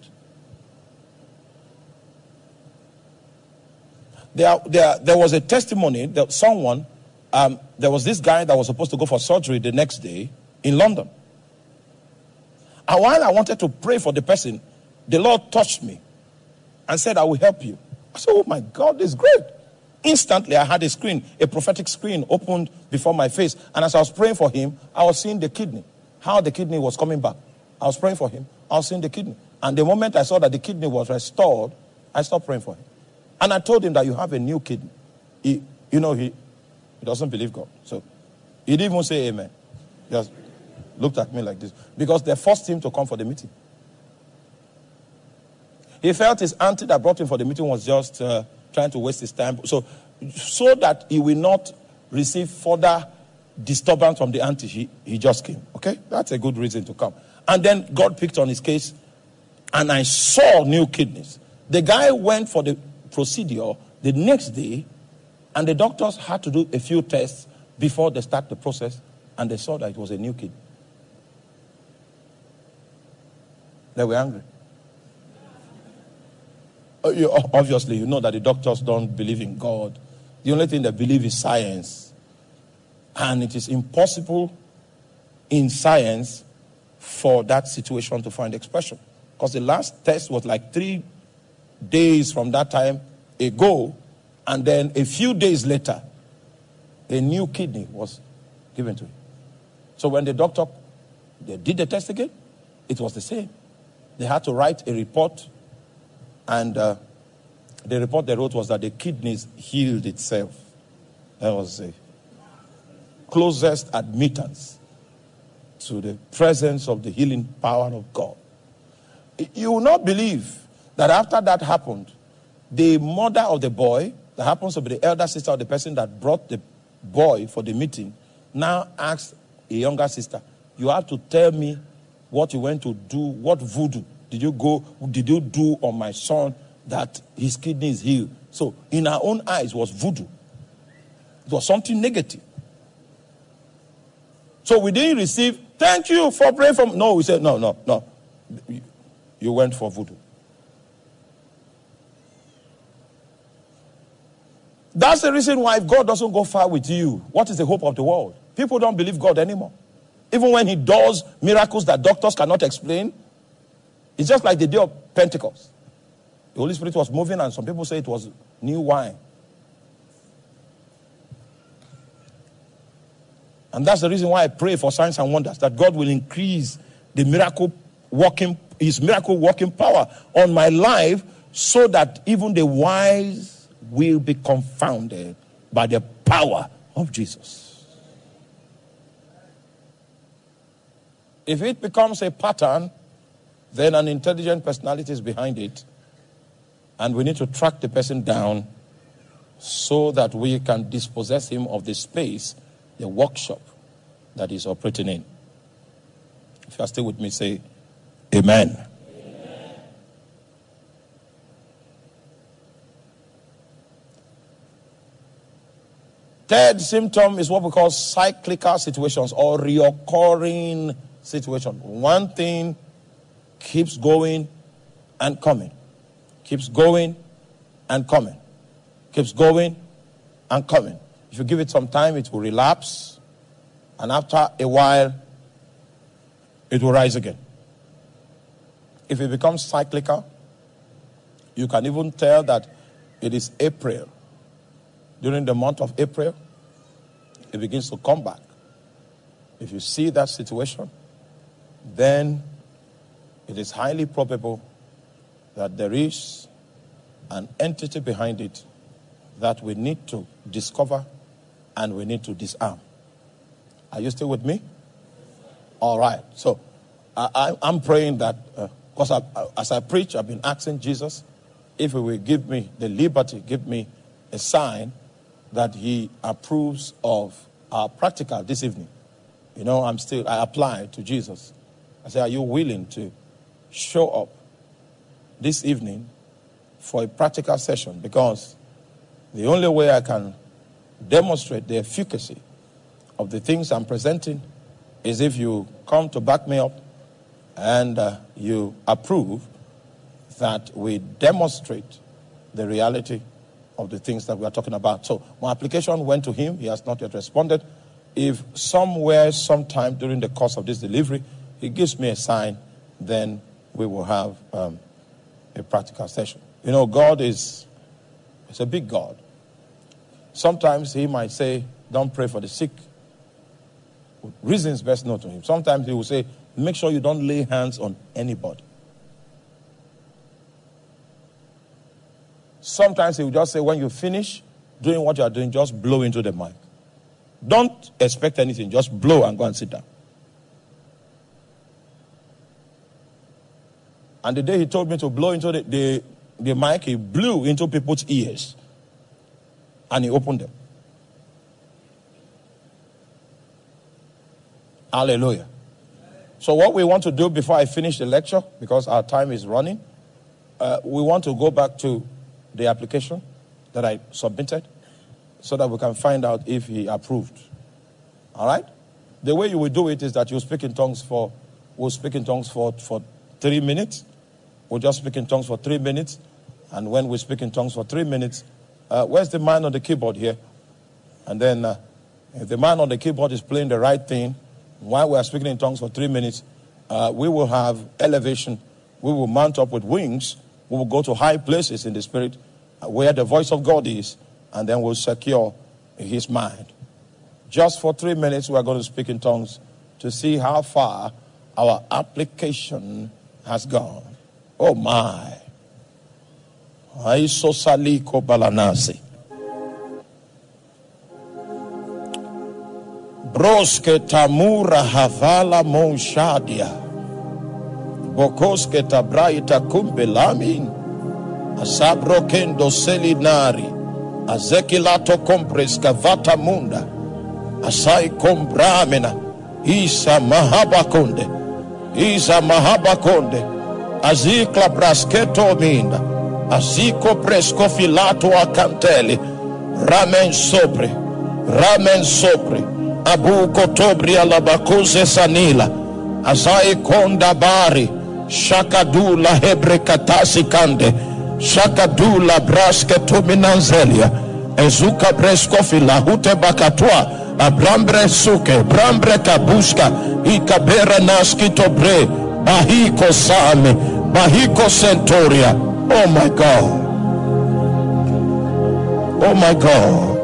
There, there, there was a testimony that someone, um, there was this guy that was supposed to go for surgery the next day in London. And while I wanted to pray for the person, the Lord touched me and said, I will help you. I said, oh my God, this is great. Instantly, I had a screen, a prophetic screen opened before my face. And as I was praying for him, I was seeing the kidney, how the kidney was coming back. I was praying for him. I was seeing the kidney. And the moment I saw that the kidney was restored, I stopped praying for him. And I told him that you have a new kidney. He, you know, he, he doesn't believe God. So he didn't even say amen. Just looked at me like this. Because they forced him to come for the meeting. He felt his auntie that brought him for the meeting was just uh, trying to waste his time. So, so that he will not receive further disturbance from the auntie, he, he just came. Okay? That's a good reason to come. And then God picked on his case, and I saw new kidneys. The guy went for the procedure the next day, and the doctors had to do a few tests before they start the process, and they saw that it was a new kidney. They were angry. You, obviously, you know that the doctors don't believe in God. The only thing they believe is science. And it is impossible in science for that situation to find expression. Because the last test was like three days from that time ago, and then a few days later, a new kidney was given to him. So when the doctor, they did the test again, it was the same. They had to write a report, and uh, the report they wrote was that the kidneys healed itself. That was the closest admittance to the presence of the healing power of God. You will not believe that after that happened, the mother of the boy, that happens to be the elder sister of the person that brought the boy for the meeting, now asked a younger sister, you have to tell me what you went to do, what voodoo did you go, did you do on my son that his kidney is healed? So in her own eyes was voodoo. It was something negative. So we didn't receive, thank you for praying for me. No, we said, no, no, no. You went for voodoo. That's the reason why if God doesn't go far with you, what is the hope of the world? People don't believe God anymore. Even when he does miracles that doctors cannot explain, it's just like the day of Pentecost. The Holy Spirit was moving and some people say it was new wine. And that's the reason why I pray for signs and wonders, that God will increase the miracle working, his miracle working power on my life, so that even the wise will be confounded by the power of Jesus. If it becomes a pattern, then an intelligent personality is behind it, and we need to track the person down so that we can dispossess him of the space, the workshop that he's operating in. If you are still with me, say amen. Amen. Third symptom is what we call cyclical situations or reoccurring situations. One thing keeps going and coming. Keeps going and coming. Keeps going and coming. If you give it some time, it will relapse. And after a while, it will rise again. If it becomes cyclical, you can even tell that it is April. During the month of April, it begins to come back. If you see that situation, then it is highly probable that there is an entity behind it that we need to discover and we need to disarm. Are you still with me? All right. So I, I, I'm praying that, because uh, as I preach, I've been asking Jesus if he will give me the liberty, give me a sign that he approves of our practical this evening. You know, I'm still, I applied to Jesus. I said, are you willing to show up this evening for a practical session? Because the only way I can demonstrate the efficacy of the things I'm presenting is if you come to back me up and uh, you approve that we demonstrate the reality of the things that we are talking about. So my application went to him. He has not yet responded. If somewhere, sometime during the course of this delivery, he gives me a sign, then we will have um, a practical session. You know, God is, is a big God. Sometimes he might say, don't pray for the sick. Reasons best known to him. Sometimes he will say, make sure you don't lay hands on anybody. Sometimes he will just say, when you finish doing what you are doing, just blow into the mic. Don't expect anything. Just blow and go and sit down. And the day he told me to blow into the, the, the mic, he blew into people's ears. And he opened them. Hallelujah. So what we want to do before I finish the lecture, because our time is running, uh, we want to go back to the application that I submitted so that we can find out if he approved. All right? The way you will do it is that you speak in tongues for, we'll speak in tongues for, for three minutes. We'll just speak in tongues for three minutes. And when we speak in tongues for three minutes, uh, where's the man on the keyboard here? And then uh, if the man on the keyboard is playing the right thing, while we are speaking in tongues for three minutes, uh, we will have elevation. We will mount up with wings. We will go to high places in the spirit uh, where the voice of God is, and then we'll secure his mind. Just for three minutes, we are going to speak in tongues to see how far our application has gone. Oh my. Aiso saliko balanasi. Broske tamura havala monshadia. Bokoske tabraita kumbelamin. Asabro kendo selinari. Azekilato compres kavata munda. Asai kombramena. Isa mahabakonde. Isa mahabakonde. Azikla brasketo minda. Aziko presko filato acanteli. Ramen sopre. Ramen sopre. Abu kotobri alabakuze sanila. Azai konda bari. Shakadula hebre katasi kande. Shakadula brasketo minanzelia. Ezuka presko fila hute bakatua. Abrambre suke, brambre kabushka, ikabera naskito bre, bahiko same, bahiko centoria. Oh my God. Oh my God.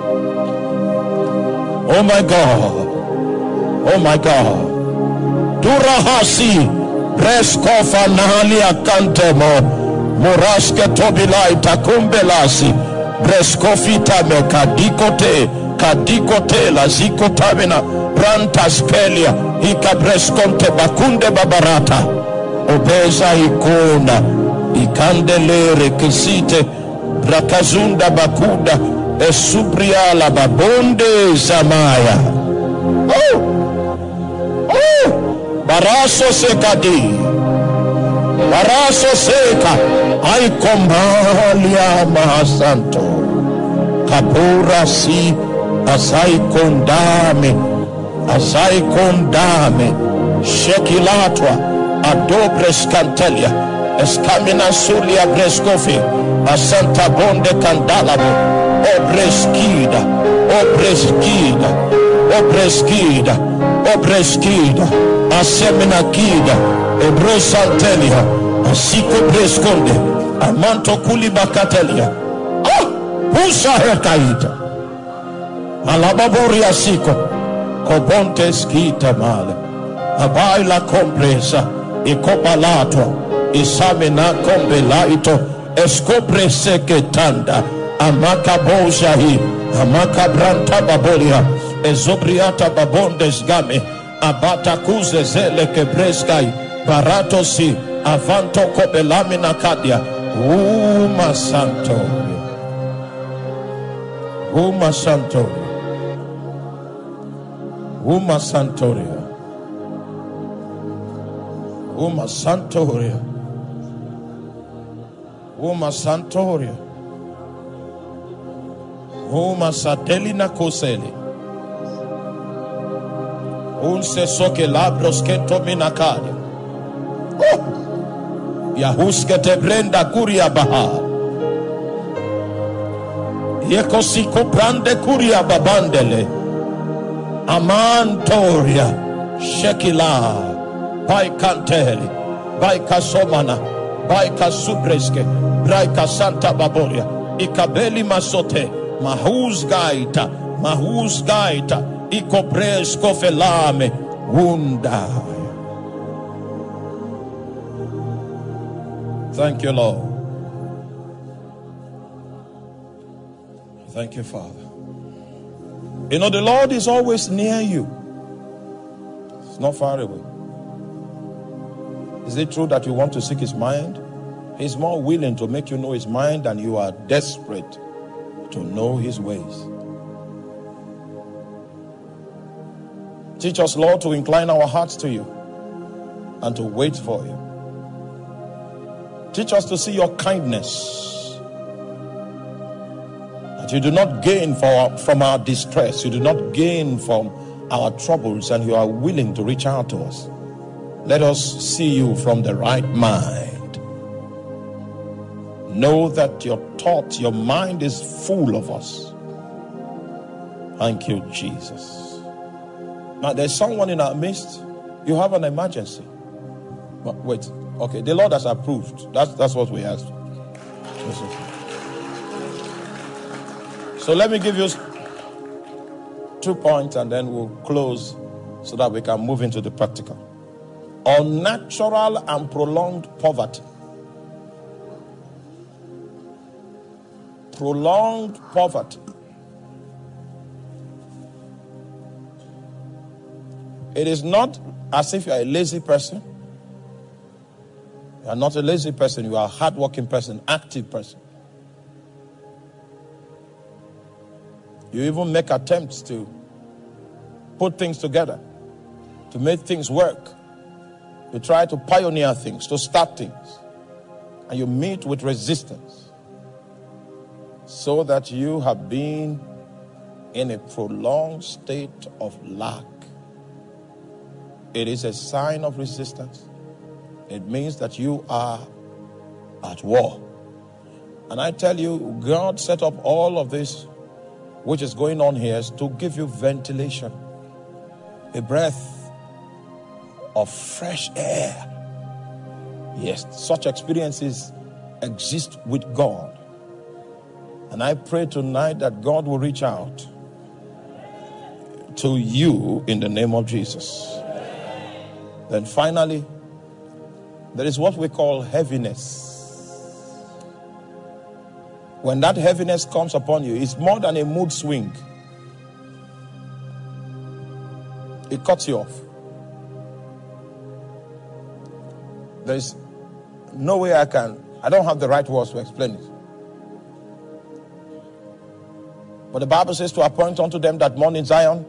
Oh my God. Oh my God. Durahasi, preskofa nahali akantemo, muraske tobilai takumbelasi, breskofita mekadikote. Kadikote la zikotamina prantas pelia ikabreskonte bakunde babarata obeza ikona ikandelere kisite brakazunda bakuda esubriala babonde zamaya. Oh, oh, baraso sekadi baraso seka aikombalia mahasanto kapura si Asai kondame, asai kondame, shekilatwa, adobres cantelia, escamina sulia brescofi, asanta bonde candalabo, obreskida, obreskida, obreskida, obreskida, asemina kida, ebrosantelia, asiko bresconde, amanto kulibakatelia. Ah, pusa hekaita. Alababoria siko kobonte skita male abaila compresa ikopalato isamena kombelaito escopre seketanda amaka bojahi amaka branta babolia ezobriata babondes game abata kuze zele kebreskai barato si avanto kobelamina kadia uma santo uma santo Uma Santoria. Uma Santoria. Uma Santoria. Uma Satelina Koseli. Un se soke labros que tomina kade. Yahuske te brenda kuria baha. Yeko siko prande kuria babandele. Amantoria Shekila Baikanteli Baika Somana Baika Subreske Braika Santa Baboria Ikabeli Masote Mahuz Gaita Mahuz Gaita Ikobresko Felame Wunda. Thank you, Lord. Thank you, Father. You know, the Lord is always near you. It's not far away. Is it true that you want to seek his mind? He's more willing to make you know his mind than you are desperate to know his ways. Teach us, Lord, to incline our hearts to you and to wait for you. Teach us to see your kindness. That you do not gain for, from our distress. You do not gain from our troubles, and you are willing to reach out to us. Let us see you from the right mind. Know that your thoughts, your mind is full of us. Thank you, Jesus. Now, there's someone in our midst. You have an emergency. But wait. Okay, the Lord has approved. That's, that's what we asked. So let me give you two points and then we'll close so that we can move into the practical. Unnatural and prolonged poverty. Prolonged poverty. It is not as if you are a lazy person. You are not a lazy person. You are a hardworking person, active person. You even make attempts to put things together, to make things work. You try to pioneer things, to start things. And you meet with resistance. So that you have been in a prolonged state of lack. It is a sign of resistance. It means that you are at war. And I tell you, God set up all of this, which is going on here, is to give you ventilation, a breath of fresh air. Yes, such experiences exist with God. And I pray tonight that God will reach out to you in the name of Jesus. Then finally, there is what we call heaviness. When that heaviness comes upon you, it's more than a mood swing. It cuts you off. There is no way I can, I don't have the right words to explain it. But the Bible says to appoint unto them that mourn in Zion,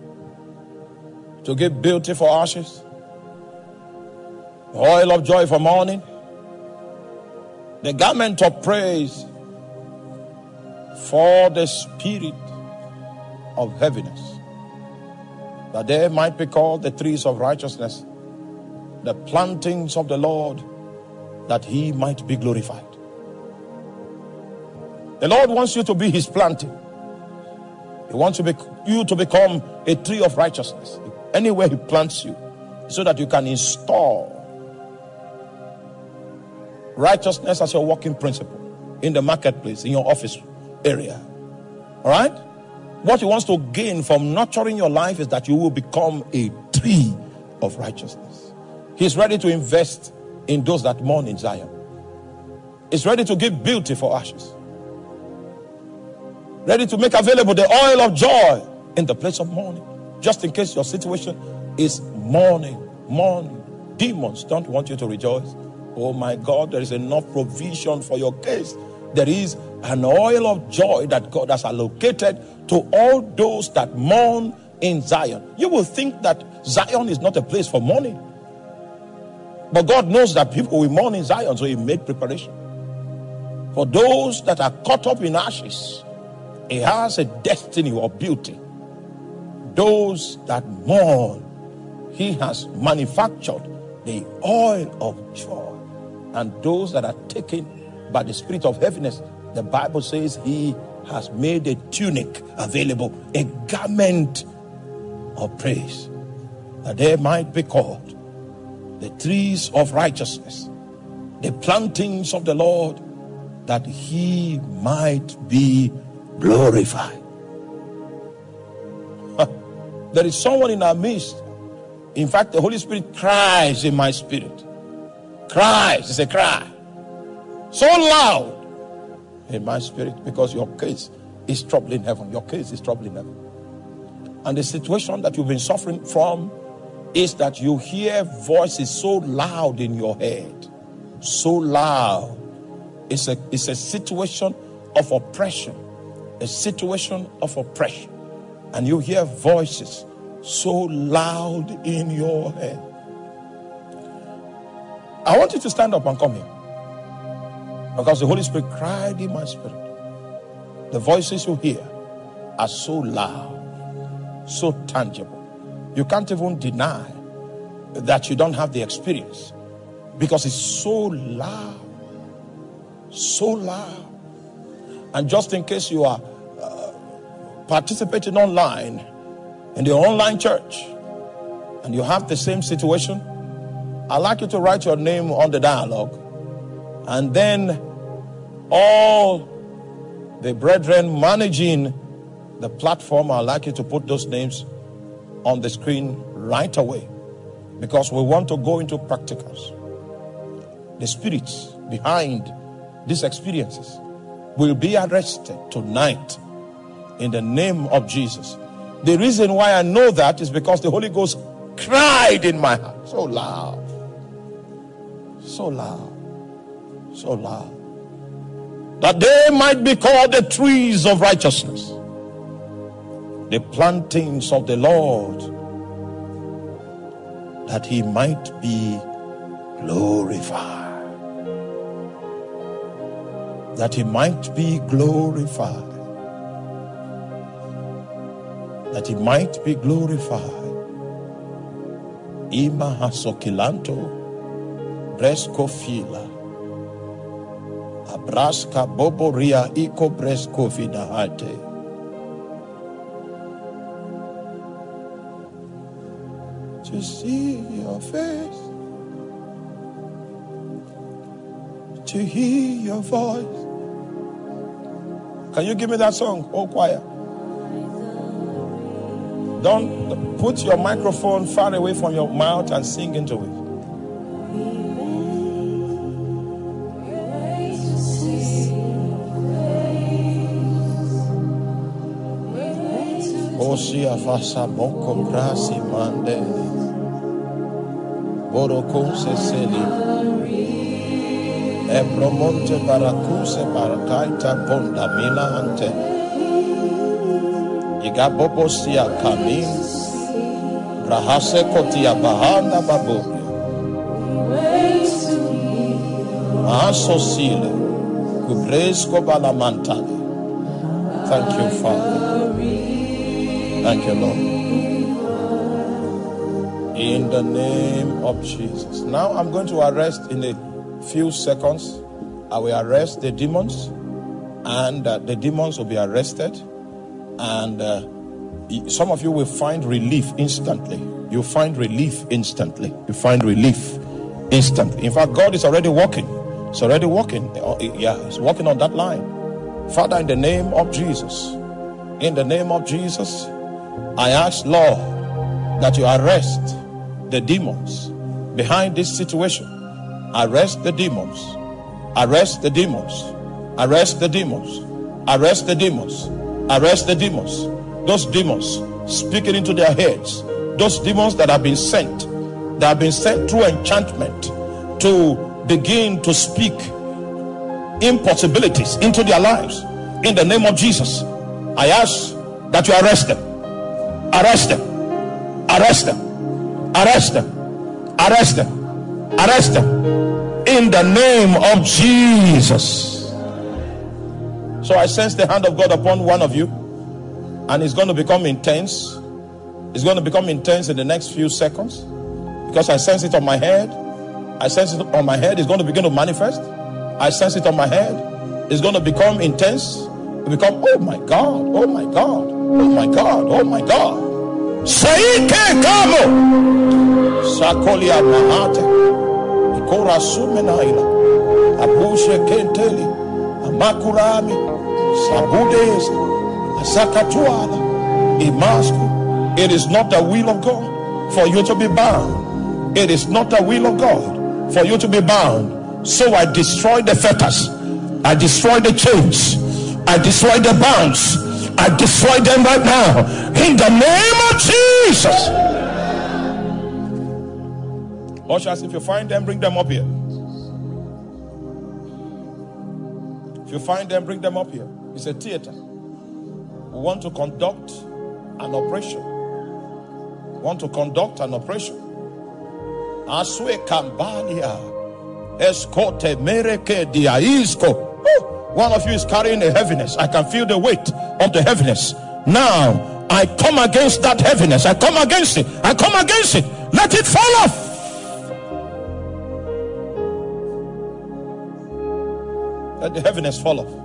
to give beauty for ashes, the oil of joy for mourning, the garment of praise for the spirit of heaviness, that they might be called the trees of righteousness, the plantings of the Lord, that he might be glorified. The Lord wants you to be his planting. He wants to be, you to become a tree of righteousness anywhere he plants you, so that you can install righteousness as your working principle in the marketplace, in your office area. All right? What he wants to gain from nurturing your life is that you will become a tree of righteousness. He's ready to invest in those that mourn in Zion. He's ready to give beauty for ashes. Ready to make available the oil of joy in the place of mourning. Just in case your situation is mourning, mourning. Demons don't want you to rejoice. Oh my God, there is enough provision for your case. There is an oil of joy that God has allocated to all those that mourn in Zion. You will think that Zion is not a place for mourning. But God knows that people will mourn in Zion, so he made preparation. For those that are caught up in ashes, he has a destiny of beauty. Those that mourn, he has manufactured the oil of joy. And those that are taken by the spirit of heaviness, the Bible says he has made a tunic available, a garment of praise, that they might be called the trees of righteousness, the plantings of the Lord, that he might be glorified. There is someone in our midst. In fact, the Holy Spirit cries in my spirit. Cries, it's a cry. So loud in my spirit, because your case is troubling heaven. Your case is troubling heaven. And the situation that you've been suffering from is that you hear voices so loud in your head. So loud. It's a, it's a situation of oppression. A situation of oppression. And you hear voices so loud in your head. I want you to stand up and come here. Because the Holy Spirit cried in my spirit. The voices you hear are so loud, so tangible. You can't even deny that you don't have the experience, because it's so loud. So loud. And just in case you are uh, participating online in the online church and you have the same situation, I'd like you to write your name on the dialogue, and then all the brethren managing the platform, I'd like you to put those names on the screen right away, because we want to go into practicals. The spirits behind these experiences will be arrested tonight in the name of Jesus. The reason why I know that is because the Holy Ghost cried in my heart so loud, so loud, so loud, that they might be called the trees of righteousness, the plantings of the Lord, that he might be glorified. That he might be glorified. That he might be glorified. Ima hasokilanto, bresko fila, abraska boboria iko bresko vidahate. To see your face, to hear your voice. Can you give me that song, oh choir? Don't put your microphone far away from your mouth and sing into it. Osia fasa boko brasi mande, boroko se seli. Ebromonte barakuse barakaita bonda mina ante. Igabobosia kamin. Brahase kotia bahanda baburi. Asosile. Kubresko balamantale. Thank you, Father. Thank you, Lord. In the name of Jesus. Now I'm going to arrest in a few seconds. I will arrest the demons, and uh, the demons will be arrested, and uh, some of you will find relief instantly. You find relief instantly. You find relief instantly. In fact, God is already working. It's already working. Yeah, He's working on that line. Father, in the name of Jesus, in the name of Jesus, I ask, Lord, that you arrest the demons behind this situation. Arrest the demons. Arrest the demons. Arrest the demons. Arrest the demons. Arrest the demons. Those demons speaking into their heads. Those demons that have been sent. That have been sent through enchantment to begin to speak impossibilities into their lives. In the name of Jesus, I ask that you arrest them. Arrest them. Arrest them. Arrest them. Arrest them. Arrest them. In the name of Jesus. So I sense the hand of God upon one of you, and it's going to become intense. It's going to become intense in the next few seconds, because I sense it on my head. I sense it on my head. It's going to begin to manifest. I sense it on my head. It's going to become intense. It become, oh my God, oh my God, oh my God, oh my God. Saike kamo sakolia mahate ikora sumenaila abushe kenteli amakurami sabudes asakatuala imasku. It is not the will of God for you to be bound. It is not the will of God for you to be bound. So I destroy the fetters. I destroy the chains. I destroy the bounds. I destroy them right now in the name of Jesus. Ushers, if you find them, bring them up here. If you find them, bring them up here. It's a theater. We want to conduct an operation. We want to conduct an operation. Aswe Kambalia Escote Mereke Diaisko. One of you is carrying a heaviness. I can feel the weight of the heaviness. Now, I come against that heaviness. I come against it. I come against it. Let it fall off. Let the heaviness fall off.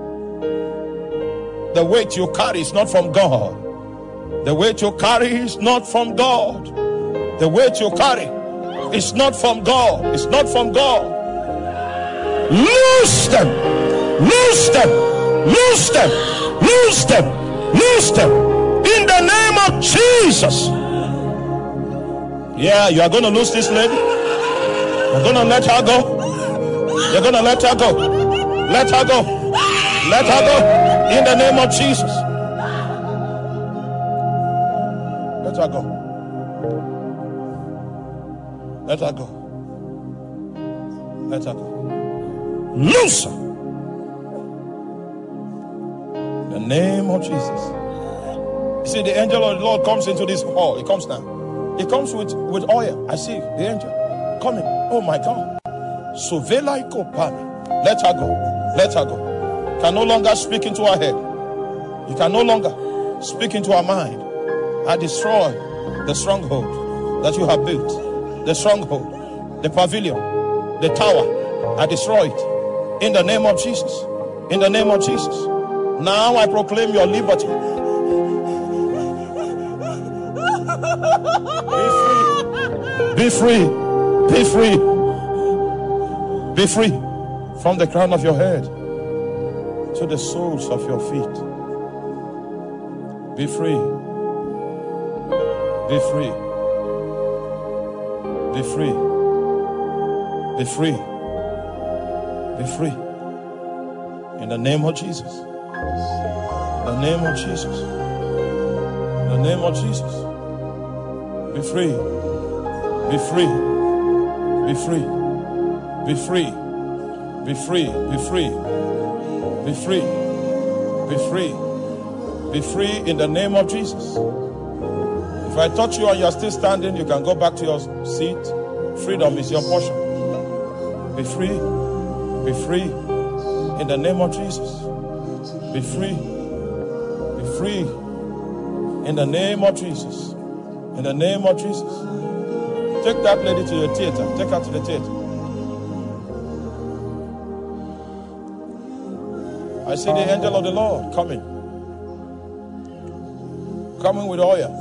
The weight you carry is not from God. The weight you carry is not from God. The weight you carry is not from God. It's not from God. Loose them. Loose them. Loose them. Loose them. Loose them. In the name of Jesus. Yeah, you are going to lose this lady. You're going to let her go. You're going to let her go. Let her go. Let her go. In the name of Jesus. Let her go. Let her go. Let her go. Loose her. In the name of Jesus. You see, the angel of the Lord comes into this hall. He comes now. He comes with, with oil. I see the angel coming. Oh my God. Sovela ikopana. Let her go. Let her go. You can no longer speak into her head. You can no longer speak into her mind. I destroy the stronghold that you have built. The stronghold, the pavilion, the tower. I destroy it. In the name of Jesus. In the name of Jesus. Now I proclaim your liberty. Be free. Be free. Be free. Be free from the crown of your head to the soles of your feet. Be free. Be free. Be free. Be free. Be free. In the name of Jesus. In the name of Jesus. In the name of Jesus. Be free. Be free. Be free. Be free. Be free. Be free. Be free. Be free. Be free in the name of Jesus. If I touch you and you are still standing, you can go back to your seat. Freedom is your portion. Be free. Be free in the name of Jesus. Be free. Be free in the name of Jesus. In the name of Jesus. Take that lady to your theater. Take her to the theater. I see the angel of the Lord coming. Coming with oil.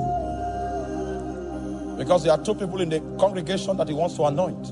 Because there are two people in the congregation that he wants to anoint.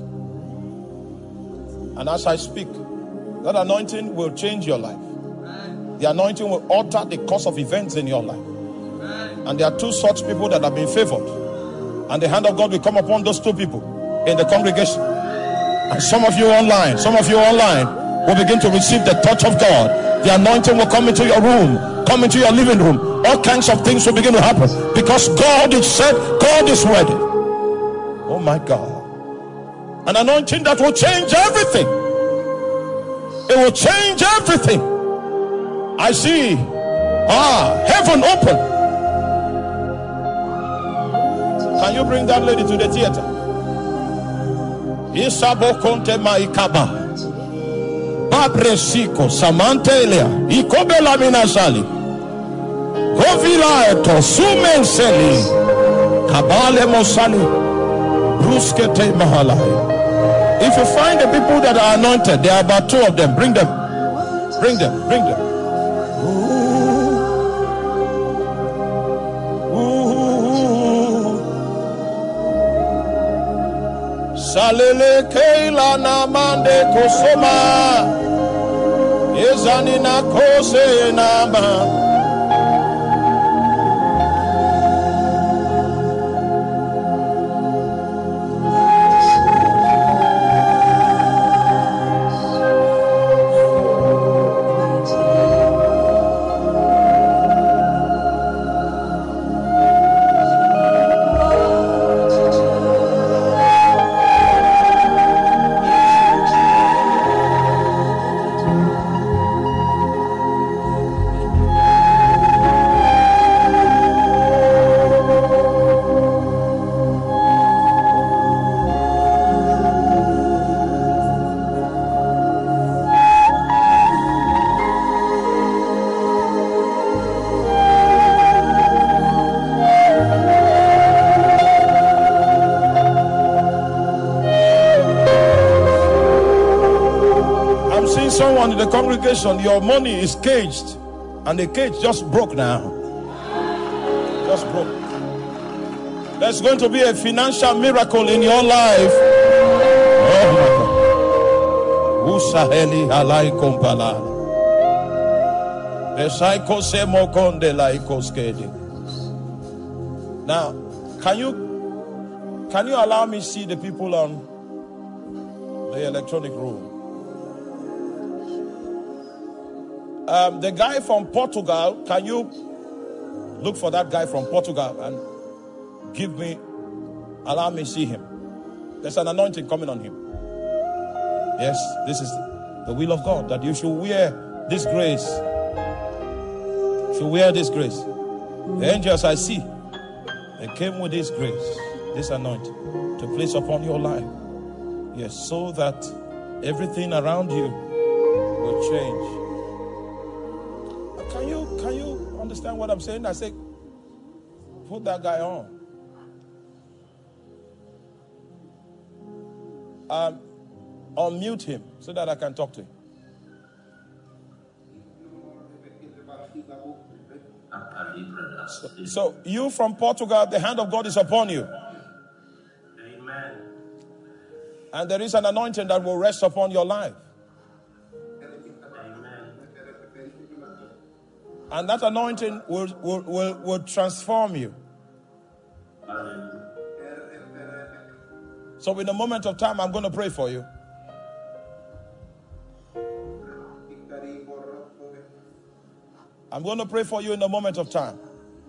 And as I speak, that anointing will change your life. The anointing will alter the course of events in your life. And there are two such people that have been favored. And the hand of God will come upon those two people in the congregation. And some of you online, some of you online will begin to receive the touch of God. The anointing will come into your room, come into your living room. All kinds of things will begin to happen. Because God is said, God is ready. Oh my God. An anointing that will change everything. It will change everything. I see. Ah, heaven open. Can you bring that lady to the theater? Isabo konte maikaba. Babresiko samantelia. Ikobela minasali. Govila eto sumenseli. Kabale mosali. Bruskete mahalai. If you find the people that are anointed, there are about two of them. Bring them. Bring them. Bring them. Salele keila na mande kosoma. Ezani na kose nama. seen someone in the congregation, your money is caged, and the cage just broke now. Just broke. There's going to be a financial miracle in your life. Oh my God. Usaheli halai kompala. Esaiko semo konde laiko skedi. Now, can you can you allow me see the people on the electronic room? Um, the guy from Portugal, can you look for that guy from Portugal and give me, allow me see him? There's an anointing coming on him. Yes, this is the will of God, that you should wear this grace. Should wear this grace. The angels I see, they came with this grace, this anointing, to place upon your life. Yes, so that everything around you will change. Can you, can you understand what I'm saying? I say, put that guy on. Um, unmute him so that I can talk to him. So, so you from Portugal, the hand of God is upon you. Amen. And there is an anointing that will rest upon your life. And that anointing will, will, will, will transform you. So in a moment of time, I'm going to pray for you. I'm going to pray for you in a moment of time.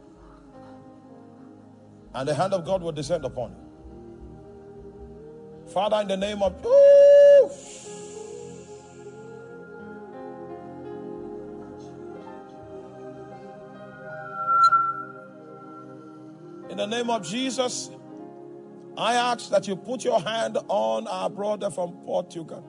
And the hand of God will descend upon you. Father, in the name of... Ooh, in the name of Jesus, I ask that you put your hand on our brother from Portugal.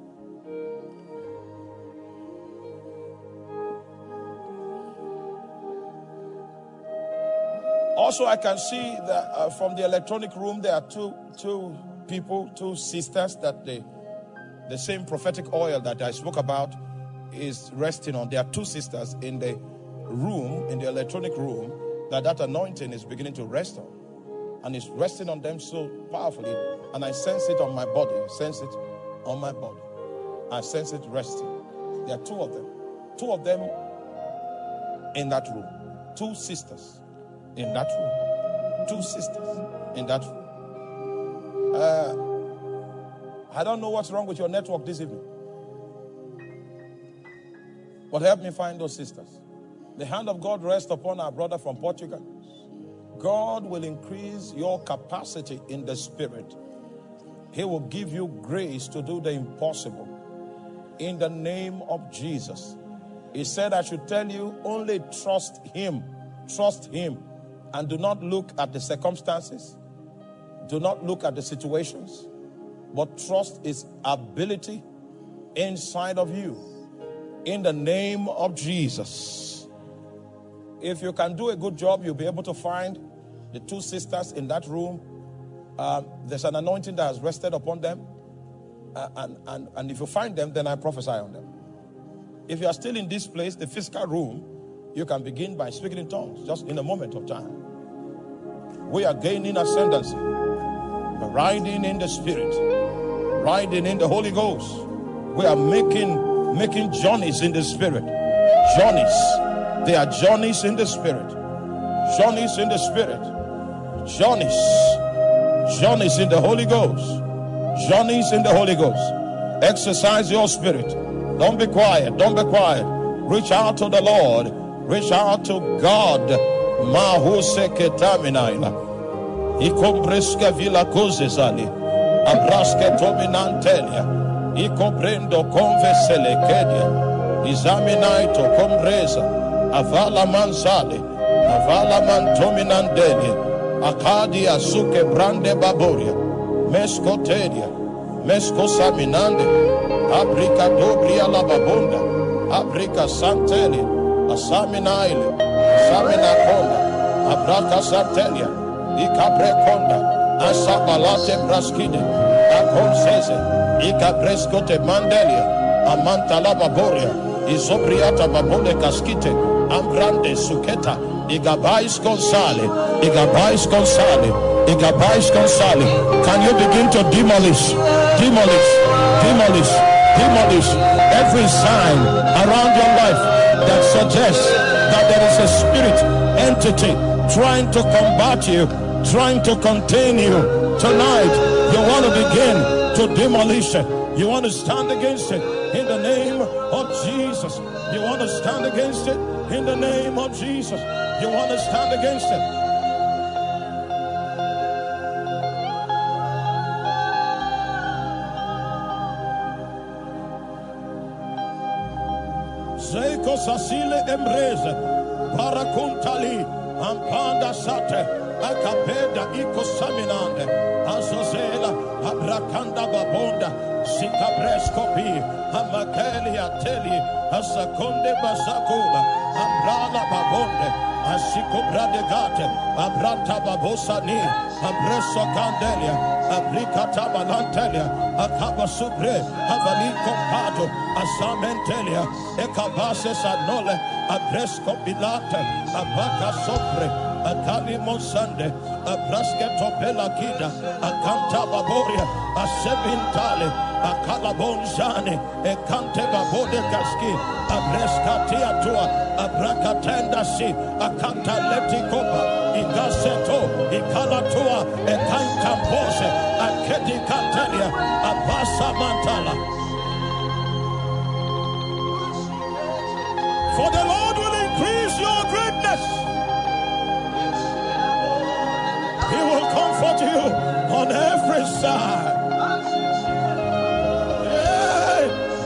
Also, I can see that uh, from the electronic room, there are two two people, two sisters that they, the same prophetic oil that I spoke about is resting on. There are two sisters in the room, in the electronic room, that that anointing is beginning to rest on. And it's resting on them so powerfully. And I sense it on my body. I sense it on my body. I sense it resting. There are two of them. Two of them in that room. Two sisters in that room. Two sisters in that room. Uh, I don't know what's wrong with your network this evening. But help me find those sisters. The hand of God rests upon our brother from Portugal. God will increase your capacity in the spirit. He will give you grace to do the impossible. In the name of Jesus. He said, I should tell you, only trust him. Trust him. And do not look at the circumstances. Do not look at the situations. But trust his ability inside of you. In the name of Jesus. If you can do a good job, you'll be able to find the two sisters in that room. Um, there's an anointing that has rested upon them. Uh, and, and, and if you find them, then I prophesy on them. If you are still in this place, the physical room, you can begin by speaking in tongues, just in a moment of time. We are gaining ascendancy. We're riding in the Spirit. Riding in the Holy Ghost. We are making, making journeys in the Spirit. Journeys. They are journeys in the Spirit. Journeys in the Spirit. Journeys. Journeys in the Holy Ghost. Journeys in the Holy Ghost. Exercise your spirit. Don't be quiet. Don't be quiet. Reach out to the Lord. Reach out to God. Mahuse ketaminaila. Ikombreska vila kozezali. Abraske tominantelia. Ikobrendo convesele kedia. Izaminaito kombreza. Avala manzale. Avala mantominandeli. Akadia suke brande baboria. Meskotedia. Meskosaminande. Abrika dobria la babonda. Abrika santeli. Asaminaile. Asaminakonda. Abraka santelia. Ikabrekonda. Asabalate braskide. Akonseze. Ikabreskote mandelia. Amantala Baboria, Isobriata Babole Casquite, Ambrande Suketa, Igabais Gonzale, Igabais Gonzale, Igabais Gonzale. Can you begin to demolish, demolish, demolish, demolish every sign around your life that suggests that there is a spirit entity trying to combat you, trying to contain you? Tonight, you want to begin to demolish it. You want to stand against it in the name of Jesus. You want to stand against it in the name of Jesus. You want to stand against it. Zeiko Sasile Embreze, Parakuntali, Ampanda Sate, Akapeda Iko Saminande, Azozela, Abrakanda Babonda, Sikabreskopi, Amakeli Ateli, Asakonde Basakula, Ambrala Babonde, Asikobra de Gate, Abranta Babosani, Abreso Candelia, Abricata Balantelia, Akaba Subre, Avaliko Pato, Asamentelia, Ekabase Sanole, Abresco Bilate, Abaka Sopre, Akali Monsande, a Brasketo Pelakida, a Canta Baboria, a Sevintale, a Calabonzane, a Cante Babode Gaski, a Brescatia Tua, a Bracatenda Si, a Canta Leticopa, I Gasseto, I Calatua, a Canta Pose, a Keti Cantelia, a Bassa Mantala. For the Lord will increase your greatness. He will comfort you on every side. Hey,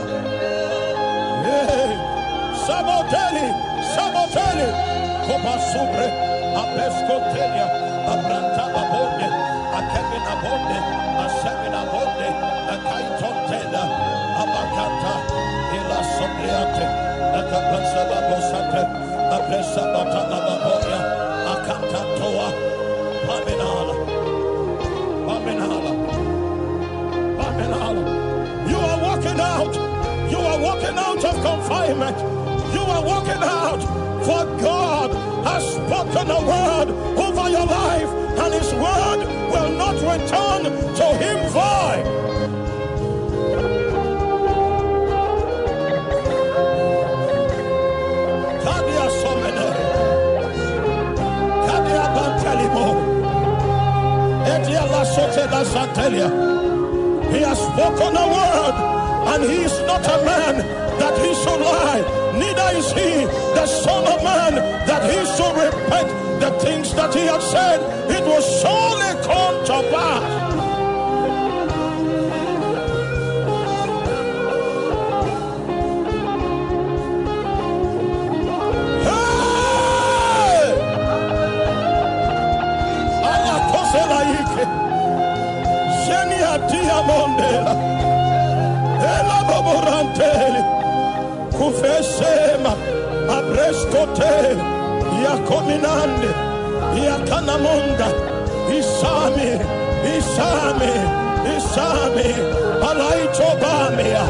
hey, Saboteli, Saboteli, Copa Subre, Abescotelia, Abranta Babonde, a Kevin Abonde, a Seven Abonde, a Kaitontela, Abacata, Ila Sobriate, a Capanza Babosate, a Presa Batana Baboria, a Cantatoa. Baminala, Baminala, Baminala. You are walking out. You are walking out of confinement. You are walking out. For God has spoken a word over your life, and His word will not return to Him void. Kadia Somene, Kadia Bantelimo. He has spoken a word, and he is not a man that he should lie, neither is he the son of man that he should repent. The things that he has said, it will surely come to pass. Mondela ela baboranteli kufesema abreskote ya kominande ya kanamonda isami isami isami alaitobamia.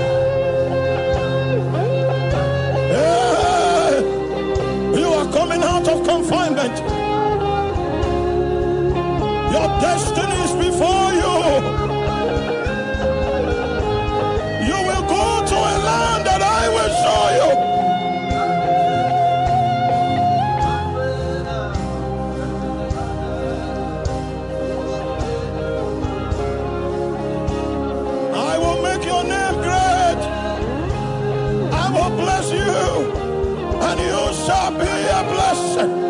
Hey, you are coming out of confinement. Your destiny is before you. That I will show you. I will make your name great. I will bless you, and you shall be a blessing.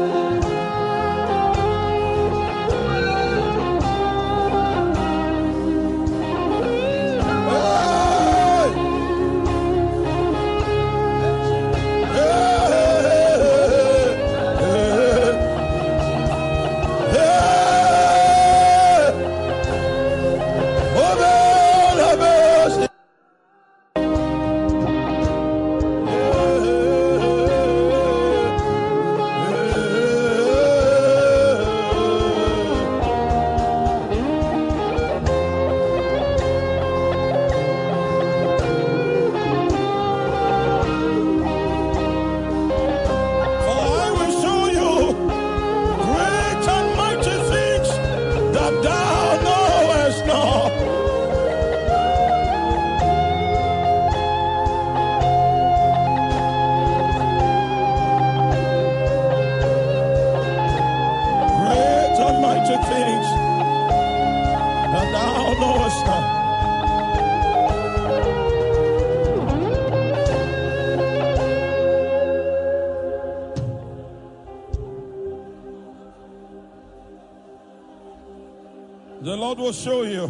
Lord will show you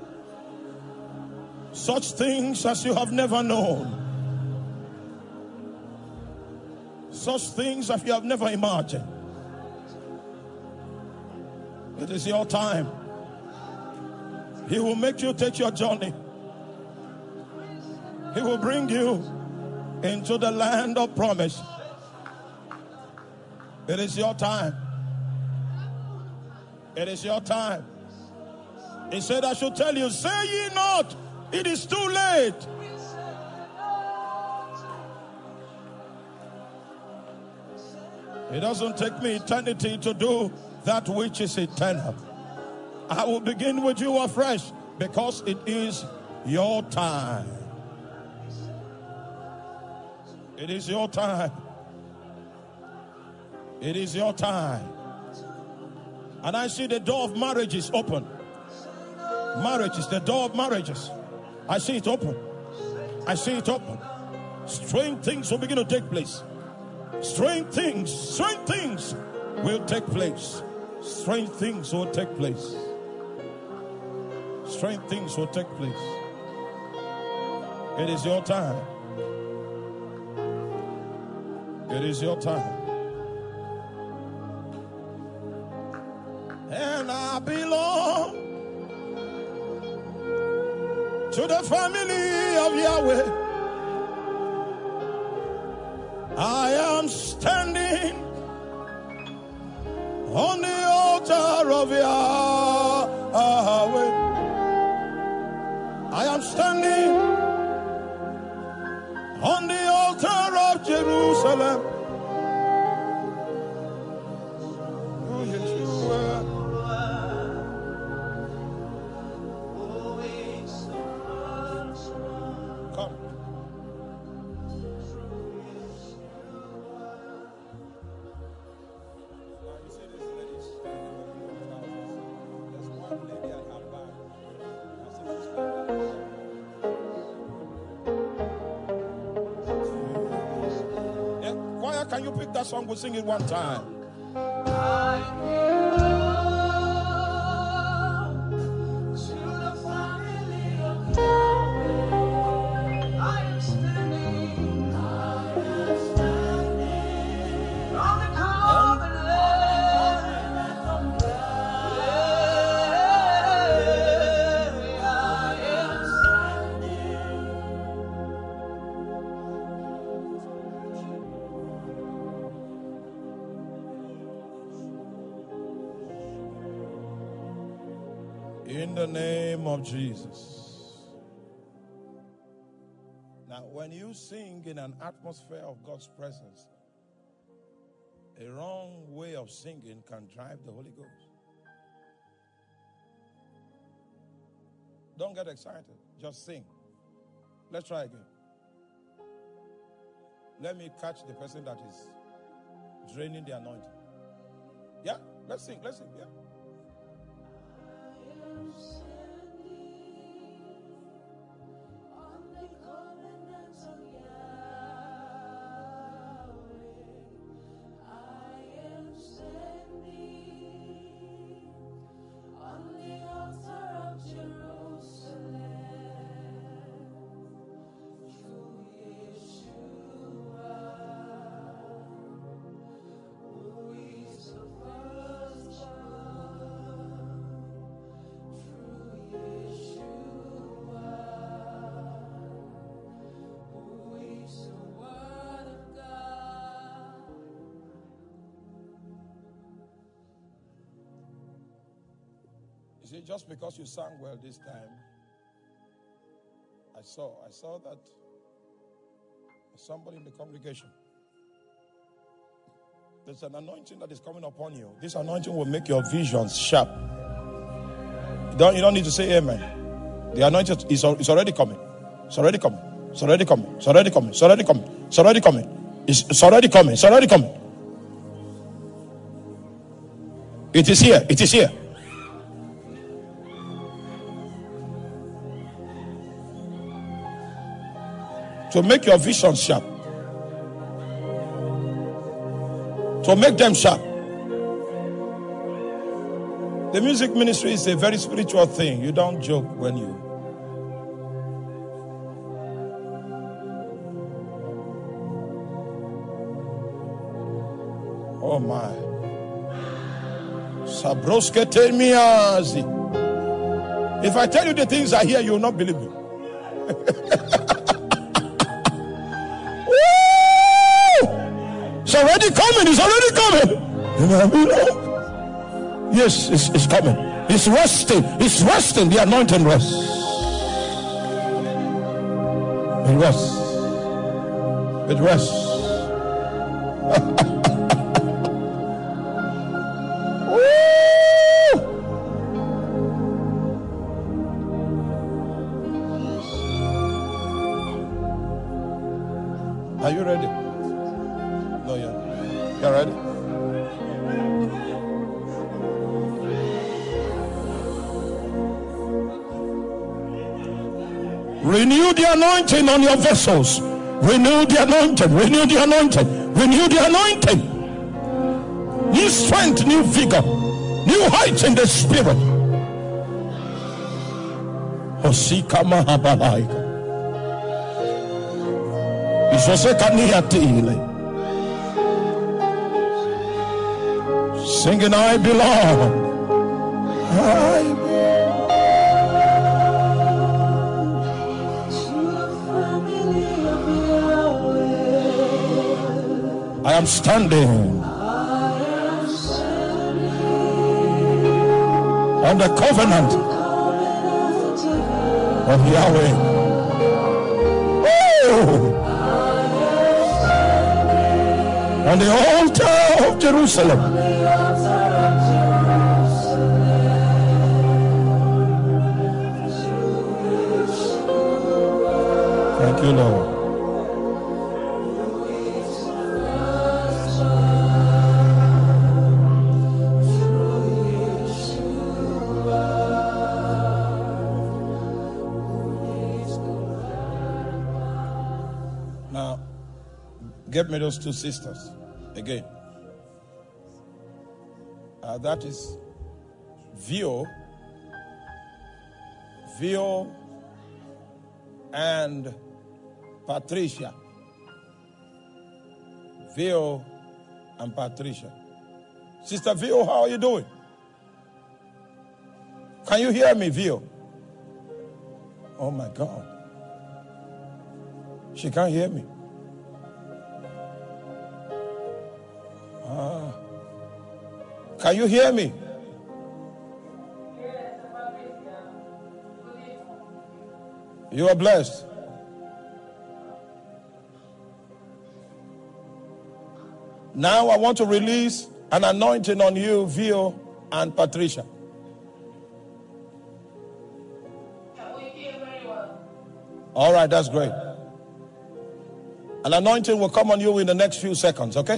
such things as you have never known. Such things that you have never imagined. It is your time. He will make you take your journey. He will bring you into the land of promise. It is your time. It is your time. He said, I should tell you, say ye not, it is too late. It doesn't take me eternity to do that which is eternal. I will begin with you afresh because it is your time. It is your time. It is your time. And I see the door of marriages open. Marriages, the door of marriages. I see it open. I see it open. Strange things will begin to take place. Strange things, strange things will take place. Strange things will take place. Strange things will take place. It is your time. It is your time. And I belong to the family of Yahweh. I am standing on the altar of Yahweh. I am standing on the altar of Jerusalem. Oh, Yeshua. Come. Can you pick that song? We'll sing it one time. I belong to the family of Yahweh. I am standing, I am standing on the covenant from God. I am standing. In the name of Jesus. Now, when you sing in an atmosphere of God's presence, a wrong way of singing can drive the Holy Ghost. Don't get excited. Just sing. Let's try again. Let me catch the person that is draining the anointing. Yeah, let's sing. Let's sing. Yeah. You see, just because you sang well this time, I saw, I saw that somebody in the congregation, there's an anointing that is coming upon you. This anointing will make your visions sharp. You don't, you don't need to say amen. The anointing is, is already coming. It's already coming. It's already coming. It's already coming. It's already coming. It's already coming. It's, it's already coming. It's already coming. It is here. It is here. To make your vision sharp. To make them sharp. The music ministry is a very spiritual thing. You don't joke when you... Oh my. Sabroske termiazi. If I tell you the things I hear, you will not believe me. It's already coming. It's already coming. Yes, it's, it's coming. It's resting. It's resting. The anointing rests. It rests. It rests. Are you ready? No, yeah. You're ready? Renew the anointing on your vessels. Renew the anointing. Renew the anointing. Renew the anointing. New strength, new vigor, new heights in the spirit. Hosika mahabalaika. Singing, I belong. I I am standing on the covenant of Yahweh. Oh! On the altar of Jerusalem. Thank you, Lord. Now, get me those two sisters again. Uh, that is Vio, Vio and Patricia. Vio and Patricia. Sister Vio, how are you doing? Can you hear me, Vio? Oh my God. She can't hear me. Ah. Can you hear me? You are blessed. Now I want to release an anointing on you, Vio and Patricia. All right, that's great. An anointing will come on you in the next few seconds, okay?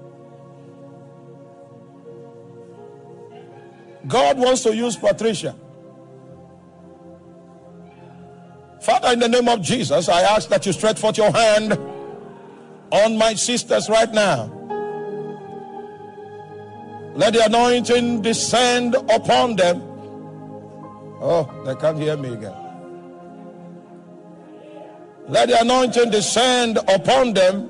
God wants to use Patricia. Father, in the name of Jesus, I ask that you stretch forth your hand on my sisters right now. Let the anointing descend upon them. Oh, they can't hear me again. Let the anointing descend upon them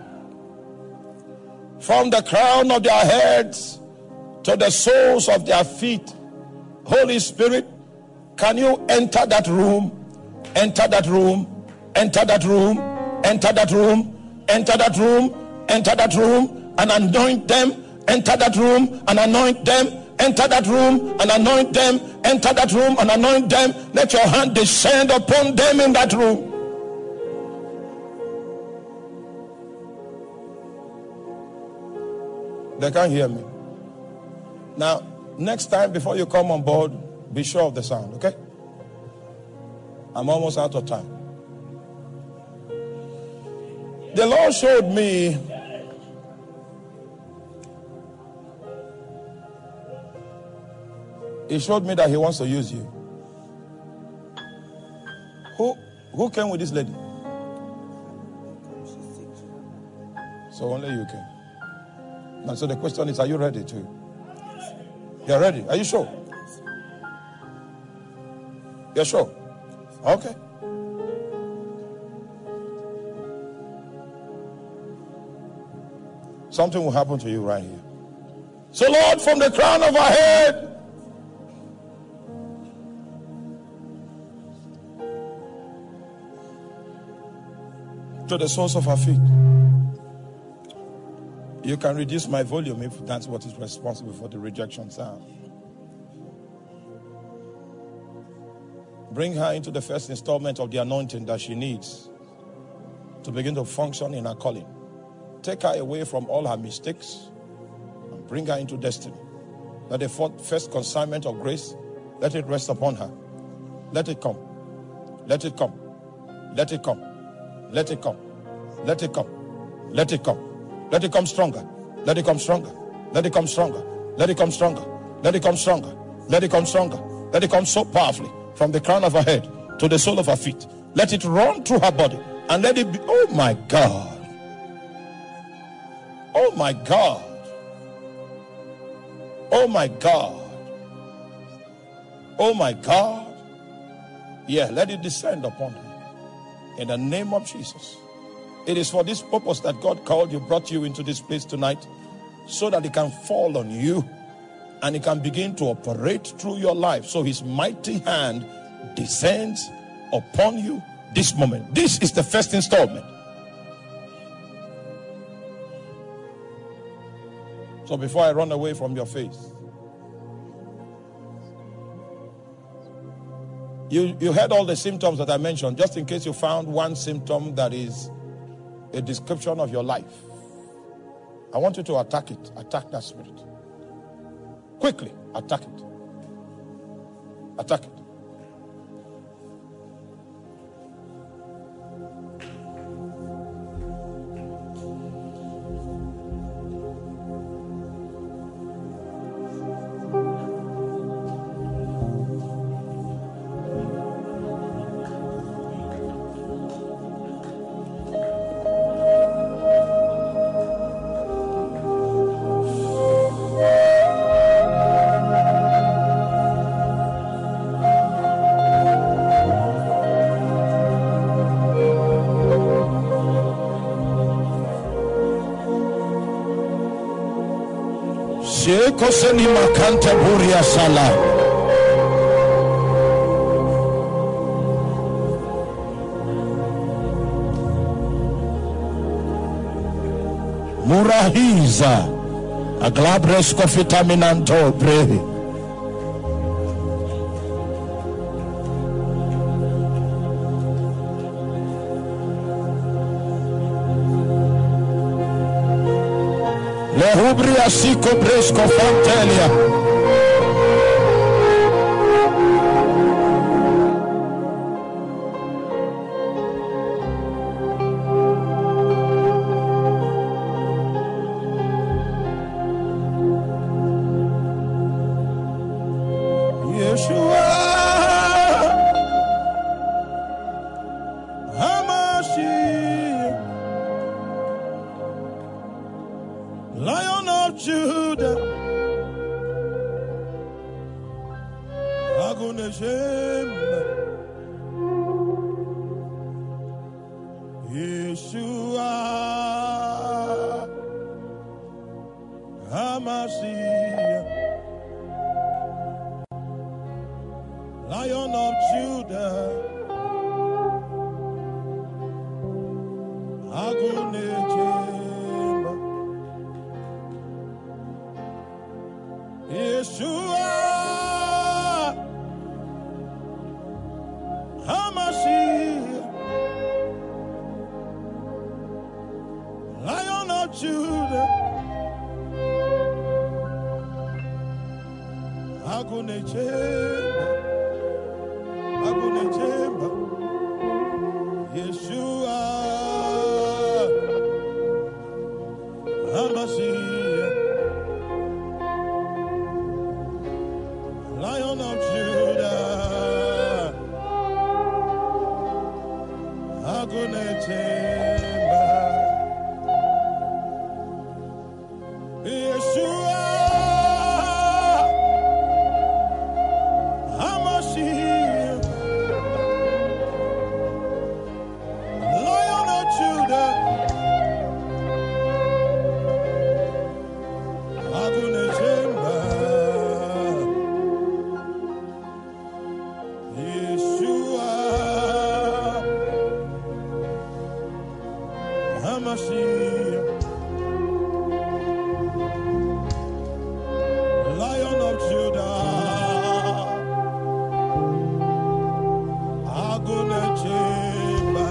from the crown of their heads to the soles of their feet. Holy Spirit, can you enter that room? Enter that room. Enter that room. Enter that room. Enter that room. Enter that room and anoint them. Enter that room and anoint them. Enter that room and anoint them. Enter that room and anoint them. Let your hand descend upon them in that room. They can't hear me. Now, next time before you come on board, be sure of the sound, okay? I'm almost out of time. The Lord showed me He showed me that He wants to use you. Who who came with this lady? So only you came. And so the question is, are you ready to? You're ready. Are you sure? You're sure? Okay. Something will happen to you right here. So, Lord, from the crown of our head to the soles of our feet. You can reduce my volume if that's what is responsible for the rejection sound. Bring her into the first installment of the anointing that she needs to begin to function in her calling. Take her away from all her mistakes and bring her into destiny. Let the first consignment of grace, let it rest upon her. Let it come. Let it come. Let it come. Let it come. Let it come. Let it come. Let it come stronger. Let it come stronger. Let it come stronger. Let it come stronger. Let it come stronger. Let it come stronger. Let it come so powerfully from the crown of her head to the sole of her feet. Let it run through her body and let it be. Oh my God. Oh my God. Oh my God. Oh my God. Yeah, let it descend upon her. In the name of Jesus. It is for this purpose that God called you, brought you into this place tonight, so that it can fall on you and it can begin to operate through your life. So his mighty hand descends upon you this moment. This is the first installment. So before I run away from your face, you, you heard all the symptoms that I mentioned, just in case you found one symptom that is a description of your life. I want you to attack it. Attack that spirit. Quickly, attack it. Attack it. Koseni makante buria sala. Murahiza aglabres kofitaminanto brevi. Lehubria siko bresco fantelia. Hamashiach, Lion of Judah, Agunechimba.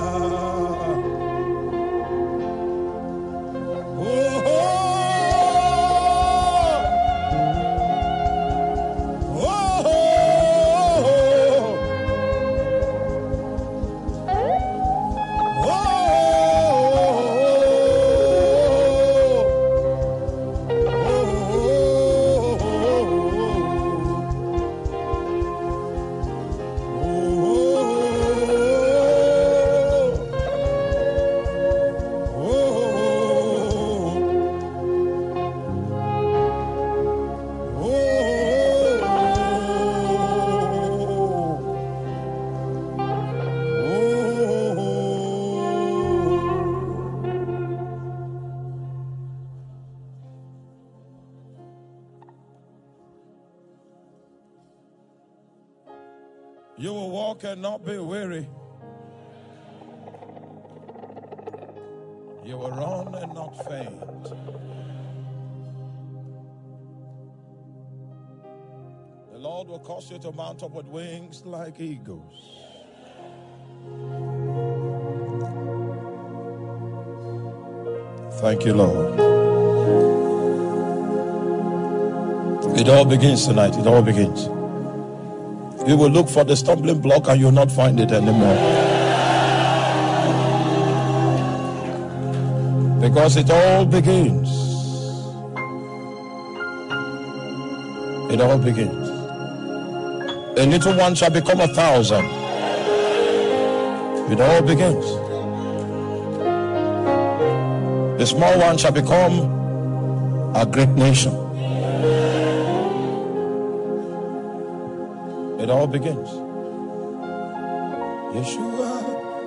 You will walk and not be weary. You will run and not faint. The Lord will cause you to mount up with wings like eagles. Thank you, Lord. It all begins tonight. It all begins. You will look for the stumbling block and you will not find it anymore. Because it all begins. It all begins. A little one shall become a thousand. It all begins. The small one shall become a great nation. It all begins. Yeshua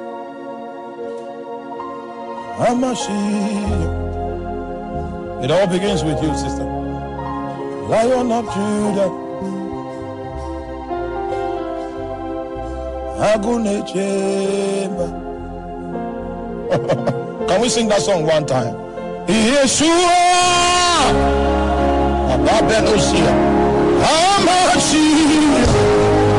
HaMashiach. It all begins with you, sister. Lion of Judah, Agunechimba. Can we sing that song one time? Yeshua HaMashiach.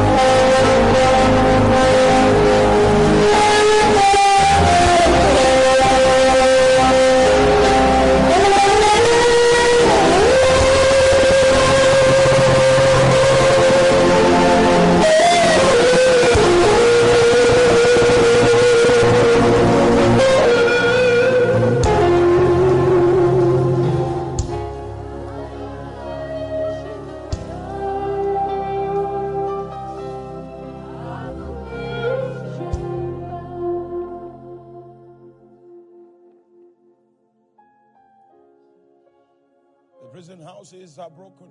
Prison houses are broken.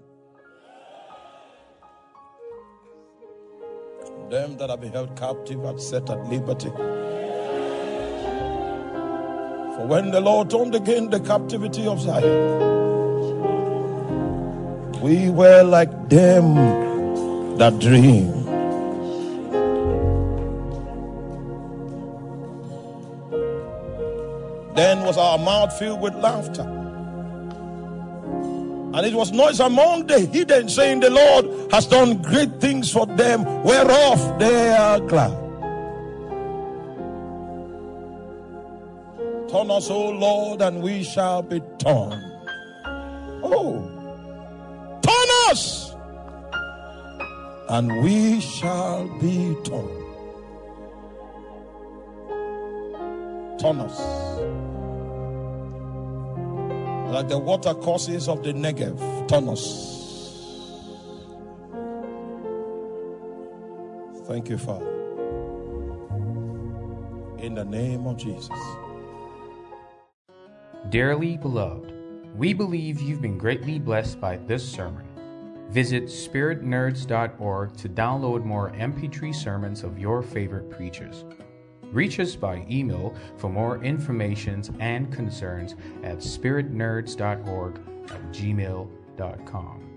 Them that have been held captive are set at liberty. For when the Lord turned again the captivity of Zion, we were like them that dream. Then was our mouth filled with laughter, and it was noise among the heathen, saying, the Lord has done great things for them, whereof they are glad. Turn us, O Lord, and we shall be torn. Oh, turn us, and we shall be torn. Turn us. Like the water courses of the Negev, turn us. Thank you, Father. In the name of Jesus. Dearly beloved, we believe you've been greatly blessed by this sermon. Visit spirit nerds dot org to download more M P three sermons of your favorite preachers. Reach us by email for more information and concerns at spirit nerds dot org at gmail dot com.